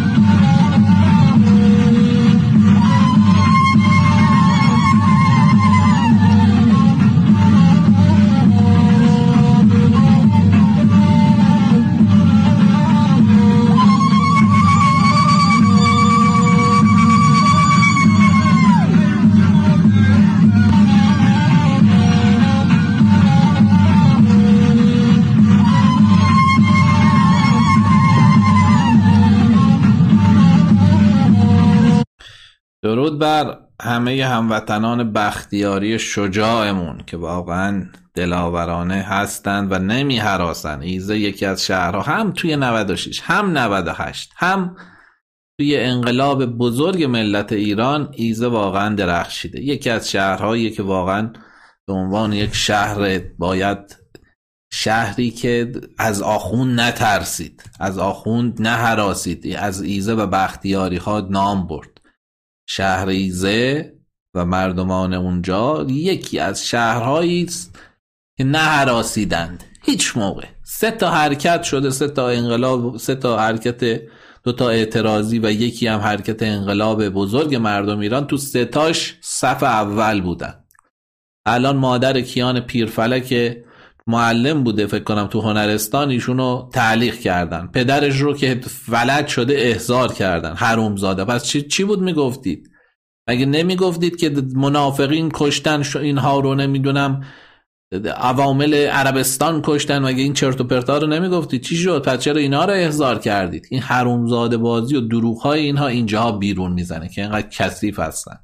درود بر همه هموطنان بختیاری شجاعمون که واقعا دلاورانه هستند و نمی هراسن. ایزه یکی از شهرها هم توی نود و شش هم نود و هشت هم توی انقلاب بزرگ ملت ایران ایزه واقعا درخشیده. یکی از شهرهایی که واقعا به عنوان یک شهر باید شهری که از آخوند نترسید، از آخوند نهراسید، از ایزه و بختیاری ها نام برد. شهر ایزه و مردمان اونجا یکی از شهرهایی است که نه هراسیدند هیچ موقع. سه تا حرکت شده، سه تا انقلاب، سه تا حرکت، دو تا اعتراضی و یکی هم حرکت انقلاب بزرگ مردم ایران. تو سه تاش صف اول بودن. الان مادر کیان پیرفلک معلم بوده فکر کنم تو هنرستان، ایشونو تعلیق کردن. پدرش رو که ولد شده احضار کردن، حرومزاده. پس چی, چی بود میگفتید؟ مگه نمیگفتید که منافقین کشتن اینها رو، نمیدونم عوامل عربستان کشتن؟ مگه این چرت و پرتا رو نمیگفتید؟ چی شد؟ پس چرا اینا رو احضار کردید؟ این حرومزاده بازی و دروغ‌های اینها اینجاها بیرون میزنه که اینقدر کثیف هستن.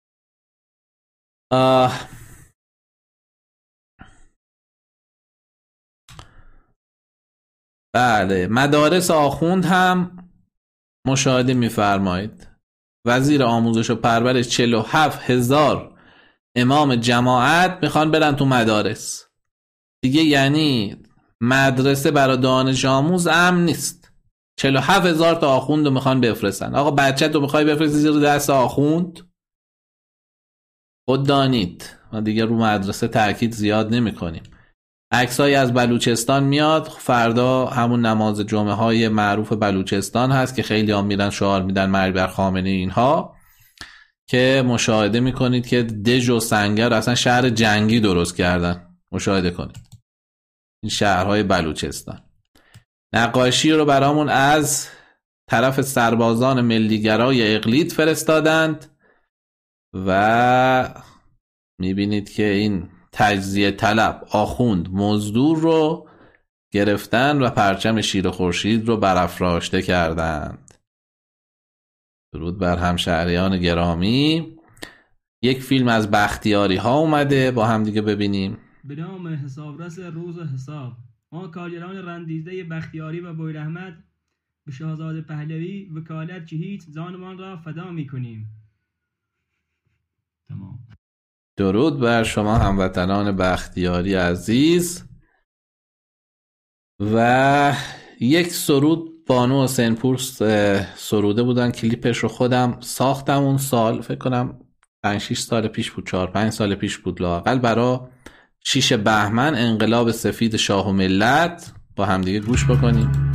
آه بله، مدارس آخوند هم مشاهده می‌فرمایید. وزیر آموزش و پرورش چهل و هفت هزار امام جماعت میخوان برن تو مدارس دیگه. یعنی مدرسه برای دانش آموز امن نیست. چهل و هفت هزار تا آخوند رو میخوان بفرستن. آقا بچه تو میخوای بفرستی زیر دست آخوند؟ خود دانید ما دیگه رو مدرسه تاکید زیاد نمی کنیم. عکسایی از بلوچستان میاد. فردا همون نماز جمعه های معروف بلوچستان هست که خیلی هم میرن شعار میدن مرگ بر خامنه‌ای اینها، که مشاهده میکنید که دژ و سنگر اصلا شهر جنگی درست کردن. مشاهده کنید این شهرهای بلوچستان. نقاشی رو برامون از طرف سربازان ملیگرای اقلیت فرستادند و میبینید که این تجزیه طلب آخوند مزدور رو گرفتن و پرچم شیر خورشید رو برافراشته کردند. درود بر همشهریان گرامی. یک فیلم از بختیاری ها اومده با هم دیگه ببینیم. به نام حسابرس روز حساب، ما کارگران رندیزه بختیاری و بویراحمد به شاهزاده پهلوی وکالت جهید زانمان را فدا می کنیم. تمام. درود بر شما هموطنان بختیاری عزیز. و یک سرود بانو حسینپور سروده بودن، کلیپش رو خودم ساختم اون سال، فکر کنم پنج شش سال پیش بود، چهار پنج سال پیش بود لااقل، برای شیش بهمن انقلاب سفید شاه و ملت. با همدیگه گوش بکنیم.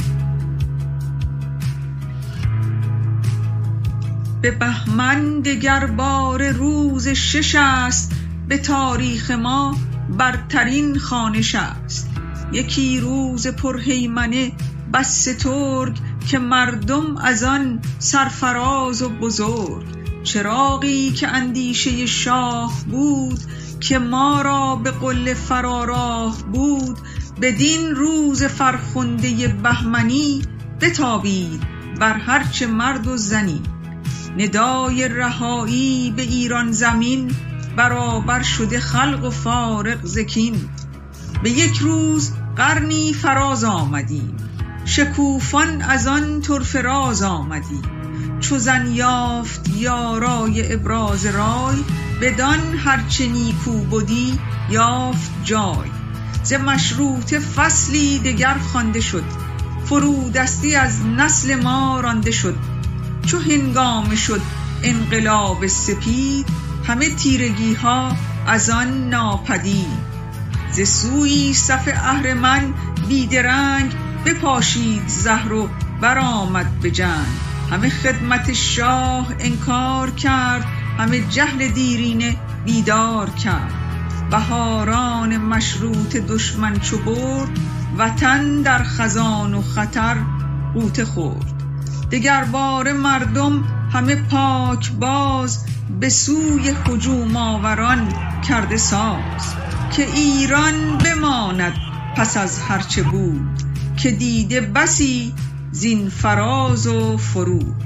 به بهمن دگر بار روز شش است، به تاریخ ما برترین خوانش است. یکی روز پرهیمنه بس سترگ، که مردم از آن سرفراز و بزرگ. چراغی که اندیشه شاه بود، که ما را به قله فراراه بود. بدین روز فرخنده بهمنی، بتابید بر هرچه مرد و زنی. ندای رهایی به ایران زمین، برابر شده خلق و فارغ ز کین. به یک روز قرنی فراز آمدیم، شکوفان از آن طرفه راز آمدیم. چو زن یافت یارای ابراز رای، بدان هرچه نیکو بدی یافت جای. ز مشروطه فصلی دگر خوانده شد، فرودستی از نسل ما رانده شد. چو هنگام شد انقلاب سپید، همه تیرگی ها از آن ناپدید. ز سوی صف اهرمن بیدرنگ، بپاشید زهر و برآمد به جنگ. همه خدمت شاه انکار کرد، همه جهل دیرینه بیدار کرد. بهاران مشروط دشمن چو برد، وطن در خزان و خطر غوطه خورد. دگر باره مردم همه پاک باز، به سوی هجوم آوران کرده ساز. که ایران بماند پس از هرچه بود، که دیده بسی زین فراز و فرود.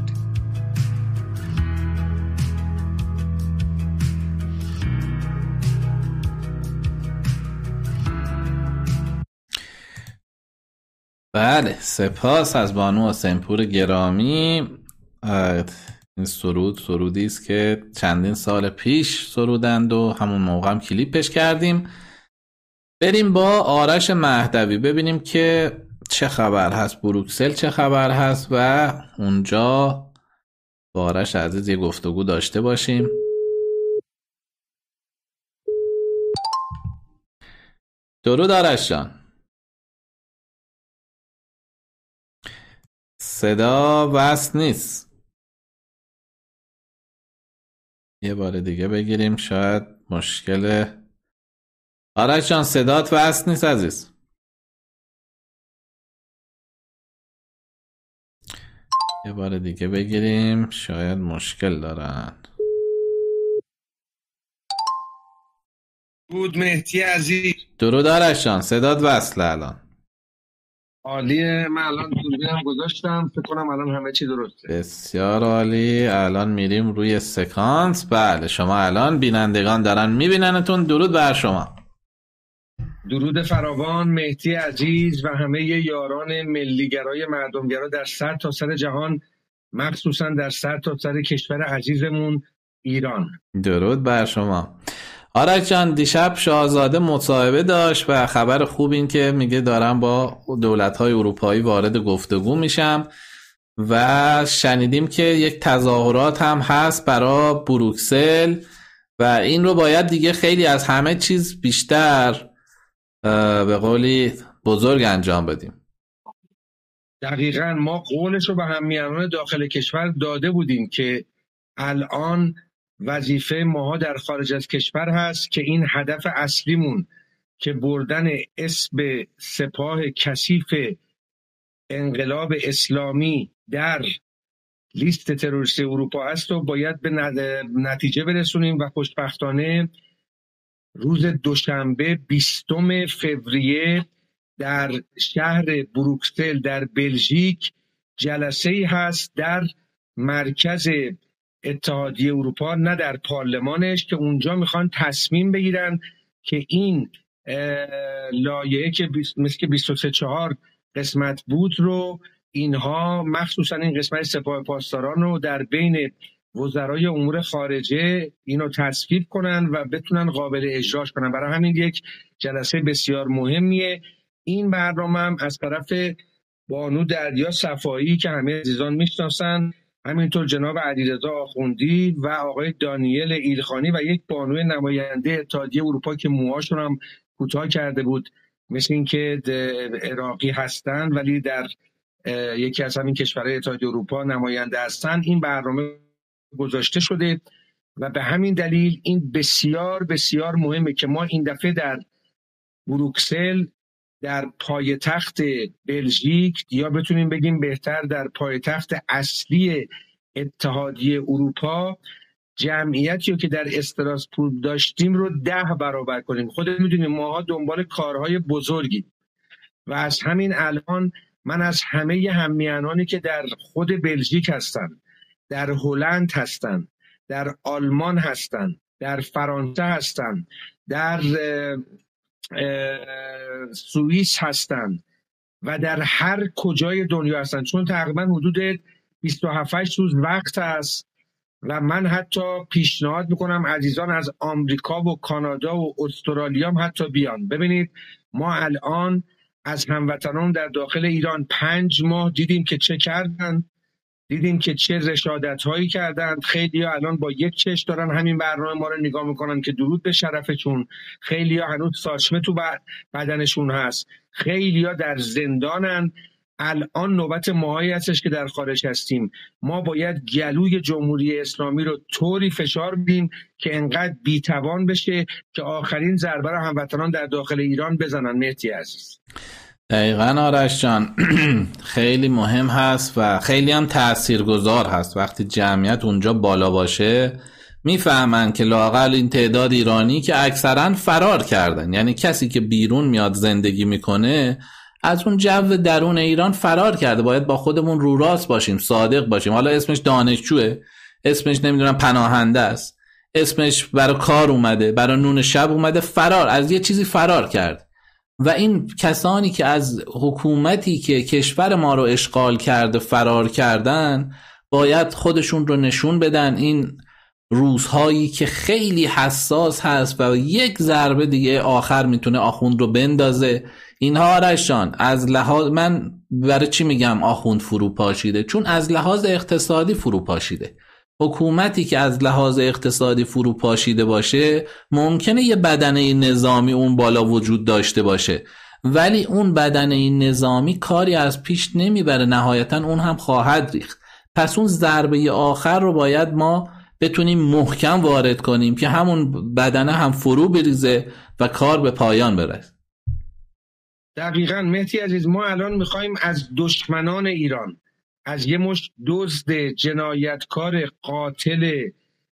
بله، سپاس از بانو حسینپور گرامی. این سرود سرودی است که چندین سال پیش سرودند و همون موقع هم کلیپش کردیم. بریم با آرش مهدوی ببینیم که چه خبر هست، بروکسل چه خبر هست و اونجا با آرش عزیز یه گفتگو داشته باشیم. درود آرش جان. صدا وصل نیست. یه بار دیگه بگیریم، شاید مشکل. آرش جان صدات وصل نیست عزیز. یه بار دیگه بگیریم، شاید مشکل دارن. درود مهدی عزیز. درود آرش جان، صدات وصله الان. عالیه، من الان دوربینم گذاشتم، فکر کنم الان همه چی درسته. بسیار عالی. الان میریم روی سکانس. بله، شما الان بینندگان دارن میبیننتون. درود بر شما. درود فراوان مهدی عزیز و همه یاران ملیگرای مردمگرا در سر تا سر جهان، مخصوصا در سر تا سر کشور عزیزمون ایران. درود بر شما. آرش جان، دیشب شاهزاده مصاحبه داشت و خبر خوب این که میگه دارم با دولت‌های اروپایی وارد گفتگو میشم و شنیدیم که یک تظاهرات هم هست برای بروکسل و این رو باید دیگه خیلی از همه چیز بیشتر به قولی بزرگ انجام بدیم. دقیقاً ما قولش رو به همیهنان داخل کشور داده بودیم که الان وظیفه ماها در خارج از کشور هست که این هدف اصلیمون که بردن اسم سپاه کثیف انقلاب اسلامی در لیست تروریستی اروپا است و باید به نتیجه برسونیم و خوشبختانه روز دوشنبه بیستم فوریه در شهر بروکسل در بلژیک جلسه‌ای هست در مرکز اتحادیه اروپا، نه در پارلمانش، که اونجا میخوان تصمیم بگیرن که این لایحه که مثل که بیست و سه چهار قسمت بود رو اینها مخصوصا این قسمت سپاه پاسداران رو در بین وزرای امور خارجه اینو تصویب کنن و بتونن قابل اجراش کنن. برای همین یک جلسه بسیار مهمیه. این برنامه هم از طرف بانو دریا صفایی که همه عزیزان میشناسن، همینطور جناب علیرضا آخوندی و آقای دانیل ایلخانی و یک بانو نماینده اتحادیه اروپا که موهاشون هم کوتاه کرده بود، مثل این که عراقی هستن ولی در یکی از همین کشورهای اتحادیه اروپا نماینده هستن. این برنامه گذاشته شده و به همین دلیل این بسیار بسیار مهمه که ما این دفعه در بروکسل، در پایتخت بلژیک، یا بتونیم بگیم بهتر در پایتخت اصلی اتحادیه اروپا، جمعیتی رو که در استراسبورگ داشتیم رو ده برابر کنیم. خودت میدونیم ماها دنبال کارهای بزرگی و از همین الان من از همه هممیهنانی که در خود بلژیک هستن در هلند هستن، در آلمان هستن، در فرانسه هستن، در سوئیس هستن و در هر کجای دنیا هستن، چون تقریبا حدود بیست و هفت روز وقت هست و من حتی پیشنهاد میکنم عزیزان از آمریکا و کانادا و استرالیا هم حتی بیان. ببینید ما الان از هموطنان در داخل ایران پنج ماه دیدیم که چه کردن، دیدیم که چه رشادت هایی کردن. خیلی ها الان با یک چشم دارن همین برنامه ما رو نگاه میکنن که درود به شرفشون. خیلی ها هنوز ساچمه تو بدنشون هست، خیلی ها در زندانن. الان نوبت ماهایی هستش که در خارج هستیم. ما باید گلوی جمهوری اسلامی رو طوری فشار بدیم که انقدر بیتوان بشه که آخرین ضربه رو هموطنان در داخل ایران بزنن. مهدی عزیز. دقیقاً آرش جان، خیلی مهم هست و خیلی هم تاثیرگذار هست. وقتی جمعیت اونجا بالا باشه میفهمن که لااقل این تعداد ایرانی که اکثرا فرار کردن، یعنی کسی که بیرون میاد زندگی میکنه از اون جو درون ایران فرار کرده، باید با خودمون رو راست باشیم، صادق باشیم. حالا اسمش دانشجوه، اسمش نمیدونم پناهنده است، اسمش برای کار اومده، برای نون شب اومده، فرار از یه چیزی فرار کرد. و این کسانی که از حکومتی که کشور ما رو اشغال کرده فرار کردن باید خودشون رو نشون بدن. این روزهایی که خیلی حساس هست و یک ضربه دیگه آخر میتونه آخوند رو بندازه. اینها آرشان از لحاظ، من برای چی میگم آخوند فرو پاشیده؟ چون از لحاظ اقتصادی فرو پاشیده. حکومتی که از لحاظ اقتصادی فرو پاشیده باشه ممکنه یه بدنه نظامی اون بالا وجود داشته باشه، ولی اون بدنه نظامی کاری از پیش نمیبره، نهایتا اون هم خواهد ریخت. پس اون ضربه آخر رو باید ما بتونیم محکم وارد کنیم که همون بدنه هم فرو بریزه و کار به پایان برسه. دقیقاً مهدی عزیز، ما الان میخوایم از دشمنان ایران، از یه مشت دزد جنایتکار قاتل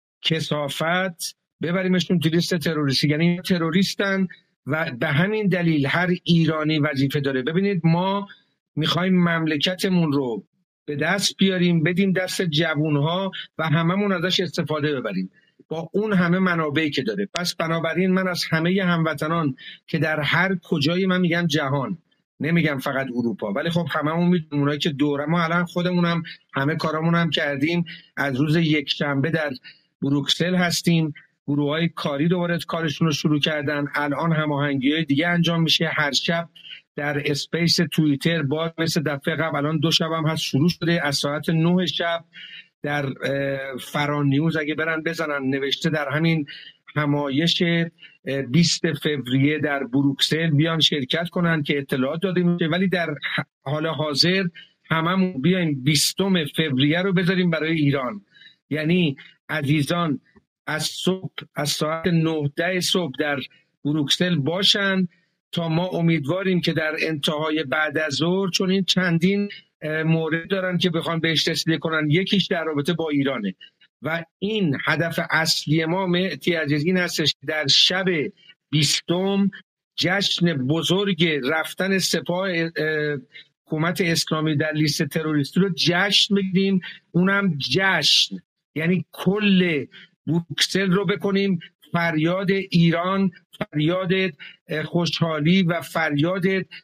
کثافت ببریمشون تو لیست تروریستی. یعنی تروریستن و به همین دلیل هر ایرانی وظیفه داره. ببینید ما میخوایم مملکتمون رو به دست بیاریم، بدیم دست جوانها و هممون ازش استفاده ببریم با اون همه منابعی که داره. پس بنابراین من از همه هموطنان که در هر کجایی، من میگم جهان، نمیگم فقط اروپا، ولی خب هممون میدونیم اونایی که دوره ما الان خودمون هم همه کارامون هم کردیم، از روز یک شنبه در بروکسل هستیم، گروه‌های کاری دوباره کارشون رو شروع کردن، الان هماهنگی‌های دیگه انجام میشه، هر شب در اسپیس توییتر باز مثل دفعه قبل الان دو شب هم هست شروع شده از ساعت نه شب در فران نیوز اگه برن بزنن نوشته در همین همایش بیست فوریه در بروکسل بیان شرکت کنن که اطلاعات داده میشه. ولی در حال حاضر هممون بیایم بیستم فوریه رو بذاریم برای ایران. یعنی عزیزان از صبح از ساعت نه ده صبح در بروکسل باشن تا ما امیدواریم که در انتهای بعد از ظهر، چون این چندین مورد دارن که بخوان بهش رسیدگی کنن، یکیش در رابطه با ایرانه و این هدف اصلی ما مهدی عزیز این هستش که در شب بیستم جشن بزرگ رفتن سپاه حکومت اسلامی در لیست تروریستی رو جشن بگیریم. اونم جشن یعنی کل بروکسل رو بکنیم فریاد ایران، فریاد خوشحالی و فریاد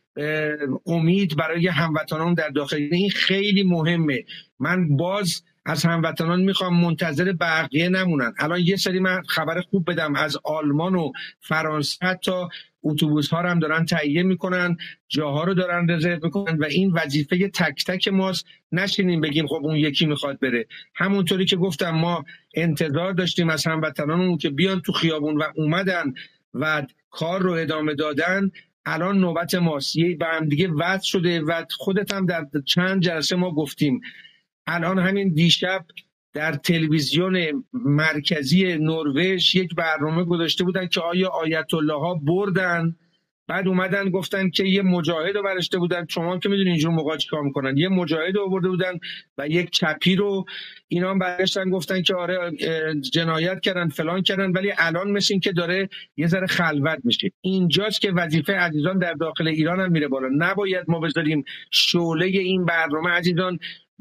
امید برای هموطنان در داخل. این خیلی مهمه. من باز از هموطنان میخوام منتظر بقیه نمونن. الان یه سری من خبر خوب بدم از آلمان و فرانسه، حتی اتوبوس ها رو هم دارن تهیه میکنن، جاها رو دارن رزرو میکنن و این وظیفه تک تک ماست. نشینیم بگیم خب اون یکی میخواد بره. همونطوری که گفتم ما انتظار داشتیم از هموطنانمون که بیان تو خیابون و اومدن و کار رو ادامه دادن. الان نوبت ماست. یه به هم دیگه وعده شده و خودت هم در چند جلسه ما گفتیم. الان همین دیشب در تلویزیون مرکزی نروژ یک برنامه گذاشته بودن که آیا آیت الله ها بردن، بعد اومدن گفتن که یه مجاهد رو برشته بودن. شما که میدونین اینجور موقع چیکار میکنن، یه مجاهد رو برده بودن و یک چپی رو اینا هم برگشتن گفتن که آره جنایت کردن فلان کردن. ولی الان مثل این که داره یه ذره خلوت میشه. اینجاست که وظیفه عزیزان در داخل ایران هم میره بالا. نباید ما بذاریم شعله این برنامه عزیزان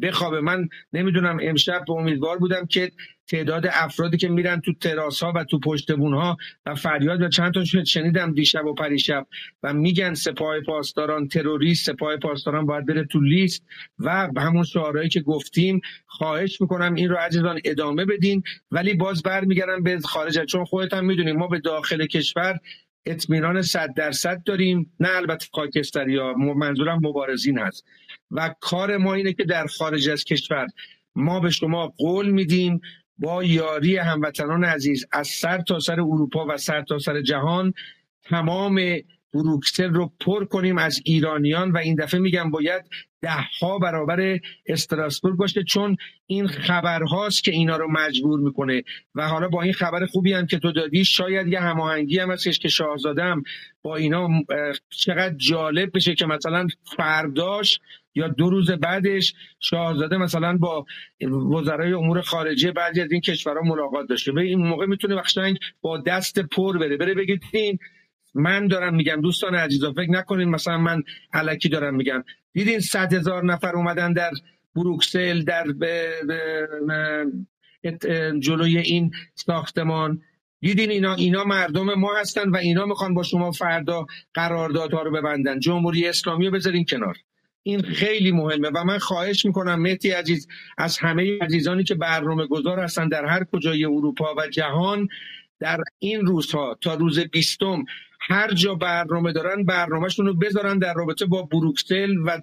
بخوابه. من نمیدونم امشب امیدوار بودم که تعداد افرادی که میرن تو تراس ها و تو پشت بون ها و فریاد، و چند تا شنیدم دیشب و پریشب و میگن سپاه پاسداران تروریست، سپاه پاسداران باید بره تو لیست و همون شعارهایی که گفتیم. خواهش میکنم این رو عزیزان ادامه بدین، ولی باز برمیگردم به خارج، چون خودت هم میدونیم ما به داخل کشور اطمینان صد درصد داریم، نه البته خاکستری ها، منظورم مبارزین هست و کار ما اینه که در خارج از کشور ما به شما قول میدیم با یاری هموطنان عزیز از سر تا سر اروپا و سر تا سر جهان تمام بروکسل رو پر کنیم از ایرانیان و این دفعه میگم باید ده ها برابر استراسبورگ باشه، چون این خبرهاست که اینا رو مجبور میکنه. و حالا با این خبر خوبی هم که تو دادی شاید یه هماهنگی هم هستش که شاهزاده هم با اینا چقدر جالب بشه که مثلا فرداش یا دو روز بعدش شاهزاده مثلا با وزرای امور خارجه بعضی از این کشورها ملاقات داشته. به این موقع میتونه قشنگ با دست پر بره بره بگید این من دارم میگم دوستان عزیزا، فکر نکنین مثلا من الکی دارم میگم. دیدین صد هزار نفر اومدن در بروکسل در به به جلوی این ساختمان، دیدین اینا اینا مردم ما هستن و اینا میخوان با شما فردا قراردادها رو ببندن. جمهوری اسلامی رو بذارین کنار، این خیلی مهمه و من خواهش میکنم مهدی عزیز از همه عزیزانی که برنامه گذار هستن در هر کجای اروپا و جهان در این روزها تا روز بیستم هر جا برنامه دارن برنامهشون رو بذارن در رابطه با بروکسل و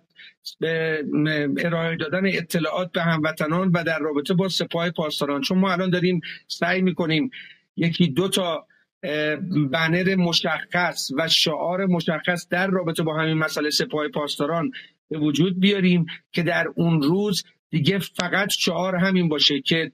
ارائه دادن اطلاعات به هموطنان و در رابطه با سپاه پاسداران، چون ما الان داریم سعی میکنیم یکی دو تا بنر مشخص و شعار مشخص در رابطه با همین مسئله سپاه پاسداران به وجود بیاریم که در اون روز دیگه فقط شعار همین باشه که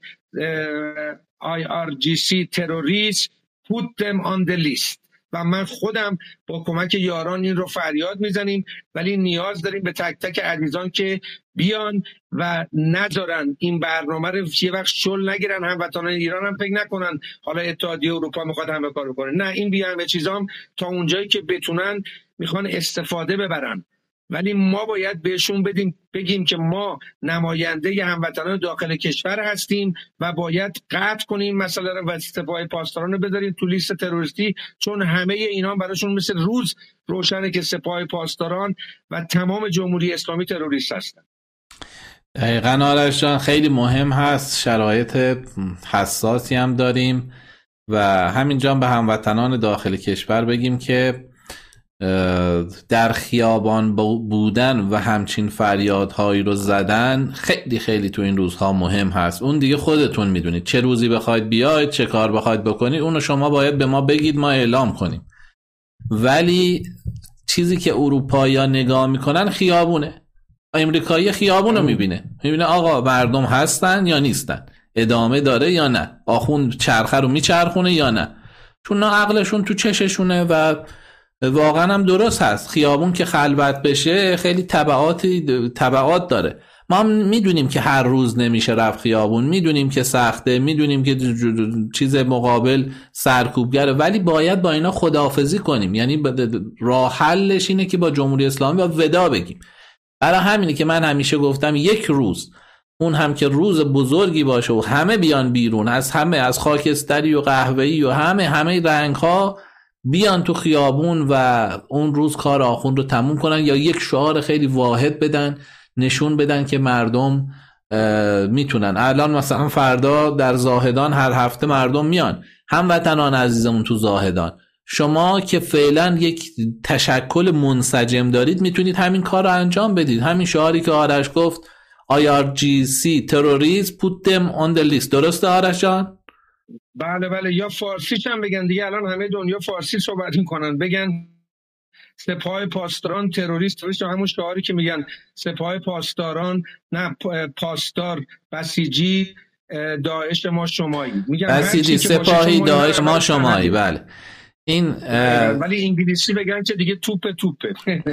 آی آر جی سی terrorists put them on the list. و من خودم با کمک یاران این رو فریاد میزنیم، ولی نیاز داریم به تک تک عزیزان که بیان و نذارن این برنامه رو یه وقت شل نگیرن. هموطنان ایران هم فکر نکنن حالا اتحادیه اروپا میخواد همه کارو کنه، نه، این بی همه چیزام تا اونجایی که بتونن میخوان استفاده ببرن، ولی ما باید بهشون بدیم بگیم که ما نماینده هموطنان داخل کشور هستیم و باید قطع کنیم مسئله رو و سپاه پاسداران رو بذاریم تو لیست تروریستی، چون همه اینا براشون مثل روز روشنه که سپاه پاسداران و تمام جمهوری اسلامی تروریست هستن. دقیقاً آرش جان، خیلی مهم هست، شرایط حساسی هم داریم و همینجا به هموطنان داخل کشور بگیم که در خیابان بودن و همچین فریادهایی رو زدن خیلی خیلی تو این روزها مهم هست. اون دیگه خودتون میدونید چه روزی بخواید بیاید، چه کار بخواید بکنید، اونو شما باید به ما بگید، ما اعلام کنیم. ولی چیزی که اروپایی‌ها نگاه میکنن خیابونه، امریکایی خیابون رو میبینه، میبینه آقا مردم هستن یا نیستن، ادامه داره یا نه، آخوند چرخه رو میچرخونه یا نه، چون نه عقلشون تو چششونه و واقعا هم درست هست. خیابون که خلوت بشه خیلی تبعاتی تبعات داره. ما میدونیم که هر روز نمیشه رفت خیابون، میدونیم که سخته، میدونیم که چیز مقابل سرکوبگره، ولی باید با اینا خداحافظی کنیم. یعنی راه حلش اینه که با جمهوری اسلامی با ودا بگیم. برای همینه که من همیشه گفتم یک روز، اون هم که روز بزرگی باشه و همه بیان بیرون، از همه، از خاکستری و قهوه‌ای و همه همه رنگ‌ها بیان تو خیابون و اون روز کار آخوند رو تموم کنن، یا یک شعار خیلی واحد بدن، نشون بدن که مردم میتونن. الان مثلا فردا در زاهدان هر هفته مردم میان، هموطنان عزیزمون تو زاهدان، شما که فعلا یک تشکل منسجم دارید میتونید همین کار رو انجام بدید. همین شعاری که آرش گفت آی آر جی سی terrorists put them on the list، درسته آرش جان؟ بله بله، یا فارسیش هم بگن دیگه، الان همه دنیا فارسی صحبت میکنن، بگن سپاه پاسداران تروریست، تروریست همون شعاری که میگن سپاه پاسداران، نه پاسدار بسیجی داعش ما شمایی، میگن بسیجی سپاهی داعش ما شمایی. بله این ولی انگلیسی بگن که دیگه توپ توپه.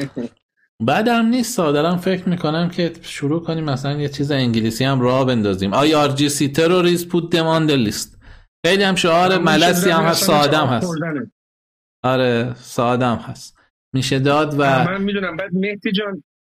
بعدم نیست، دارم فکر میکنم که شروع کنیم مثلا یه چیز انگلیسی هم راه بندازیم، آی آر جی سی terrorists put them on the list. خیلی هم شعار ملسی هم هست، سادم هست. آره سادم هست، میشه داد. و من میدونم. بعد مهدی جان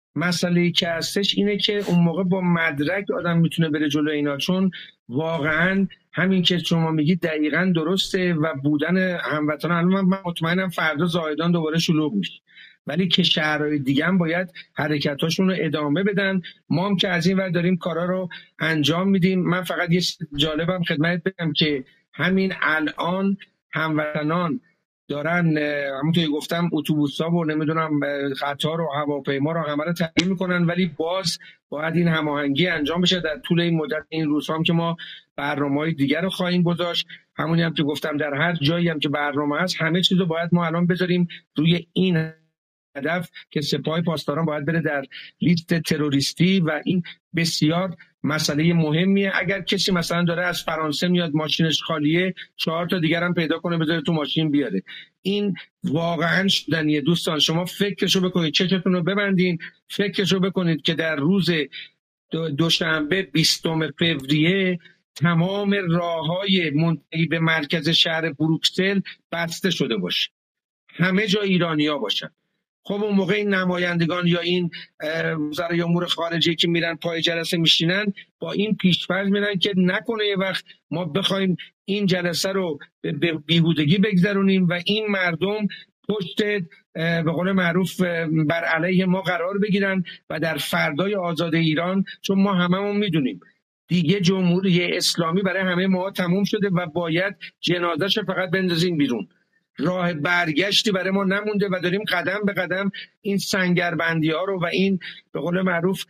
مسئله‌ای که هستش اینه که اون موقع با مدرک آدم میتونه بره جلو اینا، چون واقعا همین که شما میگید دقیقاً درسته و بودن هموطنان، الان من مطمئنم فردا زاهدان دوباره شلوغ میشه، ولی که شهرهای دیگه هم باید حرکتاشون رو ادامه بدن. ما هم که از این ور داریم کارا رو انجام میدیم. من فقط یه جالبم خدمت بگم که همین الان هموطنان دارن همونطوری گفتم اتوبوس‌ها و نمیدونم قطار و هواپیما رو همه رو تعیین میکنن، ولی باز باید این هماهنگی انجام بشه در طول این مدت. این روزها هم که ما برنامه‌های دیگر رو خواهیم گذاشت، همونی هم که گفتم در هر جایی هم که برنامه هست همه چیز رو باید ما الان بذاریم روی این هدف که سپاه پاسداران باید بره در لیست تروریستی و این بسیار مسئله مهمیه. اگر کسی مثلا داره از فرانسه میاد ماشینش خالیه، چهار تا دیگر هم پیدا کنه بذاره تو ماشین بیاره. این واقعا شدنیه. دوستان شما فکرشو بکنید، چشتون رو ببندین، فکرشو بکنید که در روز دوشنبه بیستم فوریه تمام راههای منتهی به مرکز شهر بروکسل بسته شده باشه، همه جا ایرانیا باشن. خب اون موقع این نمایندگان یا این وزرای امور خارجه که میرن پای جلسه میشینن با این پیش‌فرض میرن که نکنه یه وقت ما بخوایم این جلسه رو به بیهودگی بگذرونیم و این مردم پشت به قول معروف بر علیه ما قرار بگیرن و در فردای آزاد ایران، چون ما هممون میدونیم دیگه جمهوری اسلامی برای همه ما تموم شده و باید جنازه‌ش فقط بندازیم بیرون، راه برگشتی برای ما نمونده و داریم قدم به قدم این سنگربندی ها رو و این به قول معروف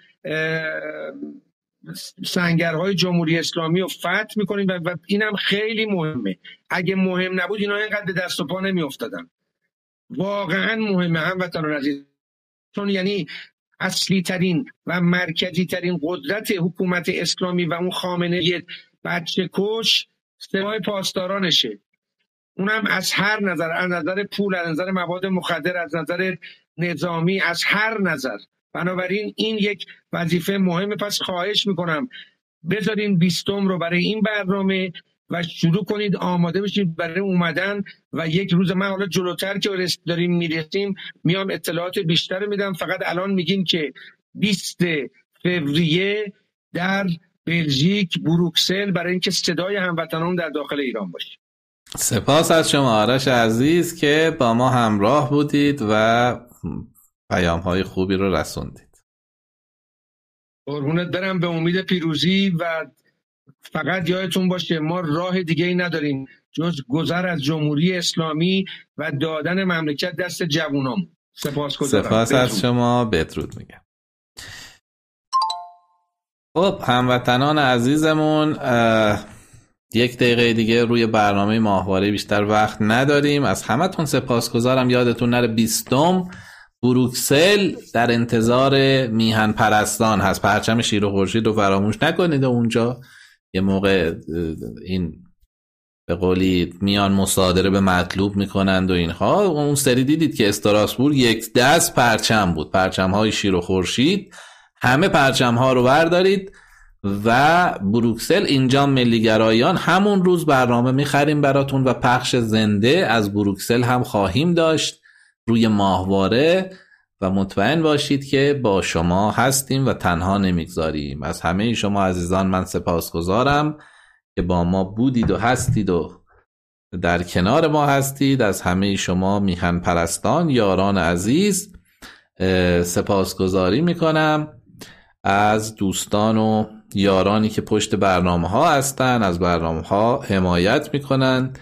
سنگرهای جمهوری اسلامی رو فتح میکنیم و, و اینم خیلی مهمه. اگه مهم نبود اینا اینقدر به دست و پا نمی افتادن. واقعا مهمه هموطنان عزیز، چون یعنی اصلی ترین و مرکزی ترین قدرت حکومت اسلامی و اون خامنه بچه کش سپاه پاسدارانشه. اونم از هر نظر، از نظر پول، از نظر مواد مخدر، از نظر نظامی، از هر نظر. بنابراین این یک وظیفه مهمه. پس خواهش میکنم بذارین بیستم رو برای این برنامه و شروع کنید آماده بشید برای اومدن و یک روز من حالا جلوتر که داریم میرسیم میام اطلاعات بیشتر میدم. فقط الان میگیم که بیست فوریه در بلژیک بروکسل برای اینکه صدای هموطنان در داخل ایران باشه. سپاس از شما آرش عزیز که با ما همراه بودید و پیام های خوبی رو رسوندید. قربونت برم، به امید پیروزی و فقط یادتون باشه ما راه دیگه ای نداریم جز گذر از جمهوری اسلامی و دادن مملکت دست جوانان. سپاسگزارم. سپاس از شما، بدرود میگم. خب هموطنان عزیزمون، یک دقیقه دیگه روی برنامه ماهواره بیشتر وقت نداریم. از همتون سپاسگزارم. یادتون نره بیستم بروکسل در انتظار میهن پرستان هست. پرچم شیر و خورشید رو فراموش نکنید. اونجا یه موقع این به قولی میان مصادره به مطلوب میکنند و اینها. اون سری دیدید که استراسبورگ یک دست پرچم بود، پرچم های شیر و خورشید. همه پرچم ها رو بردارید و بروکسل اینجا ملیگرایان همون روز برنامه میخریم براتون و پخش زنده از بروکسل هم خواهیم داشت روی ماهواره و مطمئن باشید که با شما هستیم و تنها نمیگذاریم. از همه شما عزیزان من سپاسگزارم که با ما بودید و هستید و در کنار ما هستید. از همه شما میهن پرستان، یاران عزیز سپاسگزاری میکنم. از دوستان و یارانی که پشت برنامه ها هستن، از برنامه ها حمایت میکنن.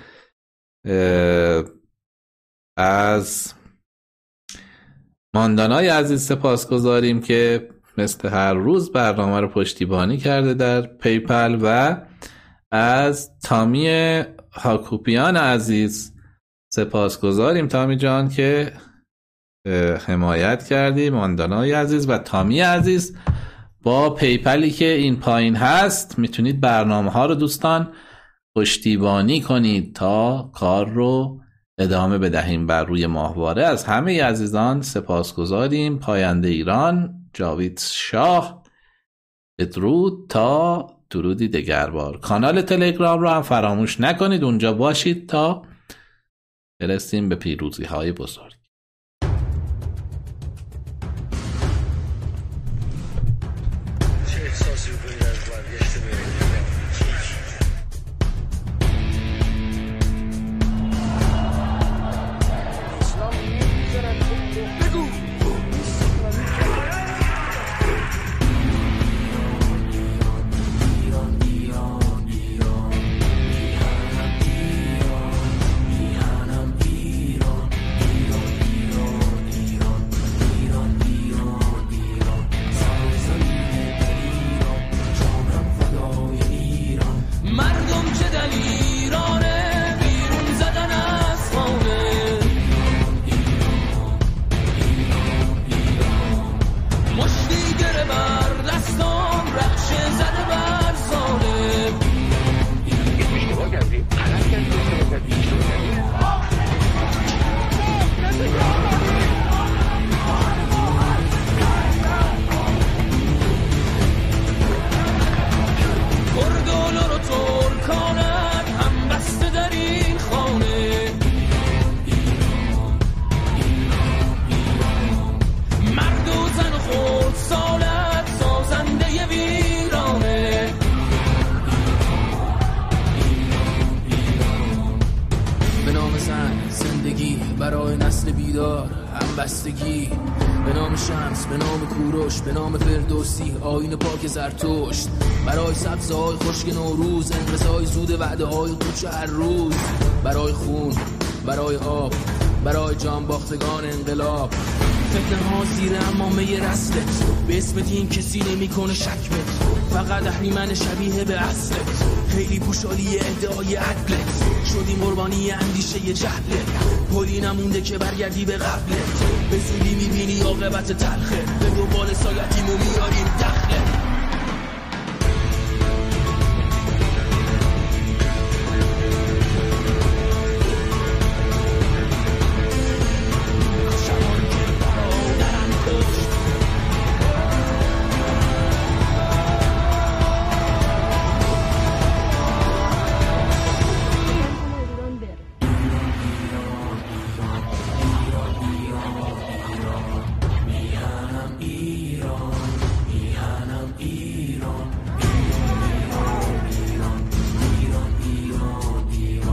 از ماندانای عزیز سپاسگزاریم که مثل هر روز برنامه رو پشتیبانی کرده در پیپل و از تامی هاکوپیان عزیز سپاسگزاریم تامی جان که حمایت کردی. ماندانای عزیز و تامی عزیز با پیپلی که این پایین هست میتونید برنامه ها رو دوستان پشتیبانی کنید تا کار رو ادامه بدهیم بر روی ماهواره. از همه عزیزان سپاسگزاریم. پاینده ایران، جاوید شاه. بدرود تا درودی دگربار. کانال تلگرام رو هم فراموش نکنید، اونجا باشید تا برسیم به پیروزی های بزرگ. نسل بیدار، همبستگی، به نام شمس، به نام کوروش، به نام فردوسی، آیین پاک زرتشت، برای سبزهای خشک نوروز، انقضای زود وعده های قوچ هر روز، برای خون، برای آب، برای جان باختگان انقلاب. فتنه ها زیر امامه رسلت، به اسم دین کسی نمی کنه شک بت، فقط اهریمن شبیه به اصلت، خیلی پوشالی ادعای عدلت، شدیم قربانی اندیشه جهلت، پلی نمونده که برگردی به قبلت، به زودی میبینی عاقبت تلخه، به دنبال سایتیم و میاریم دخلت.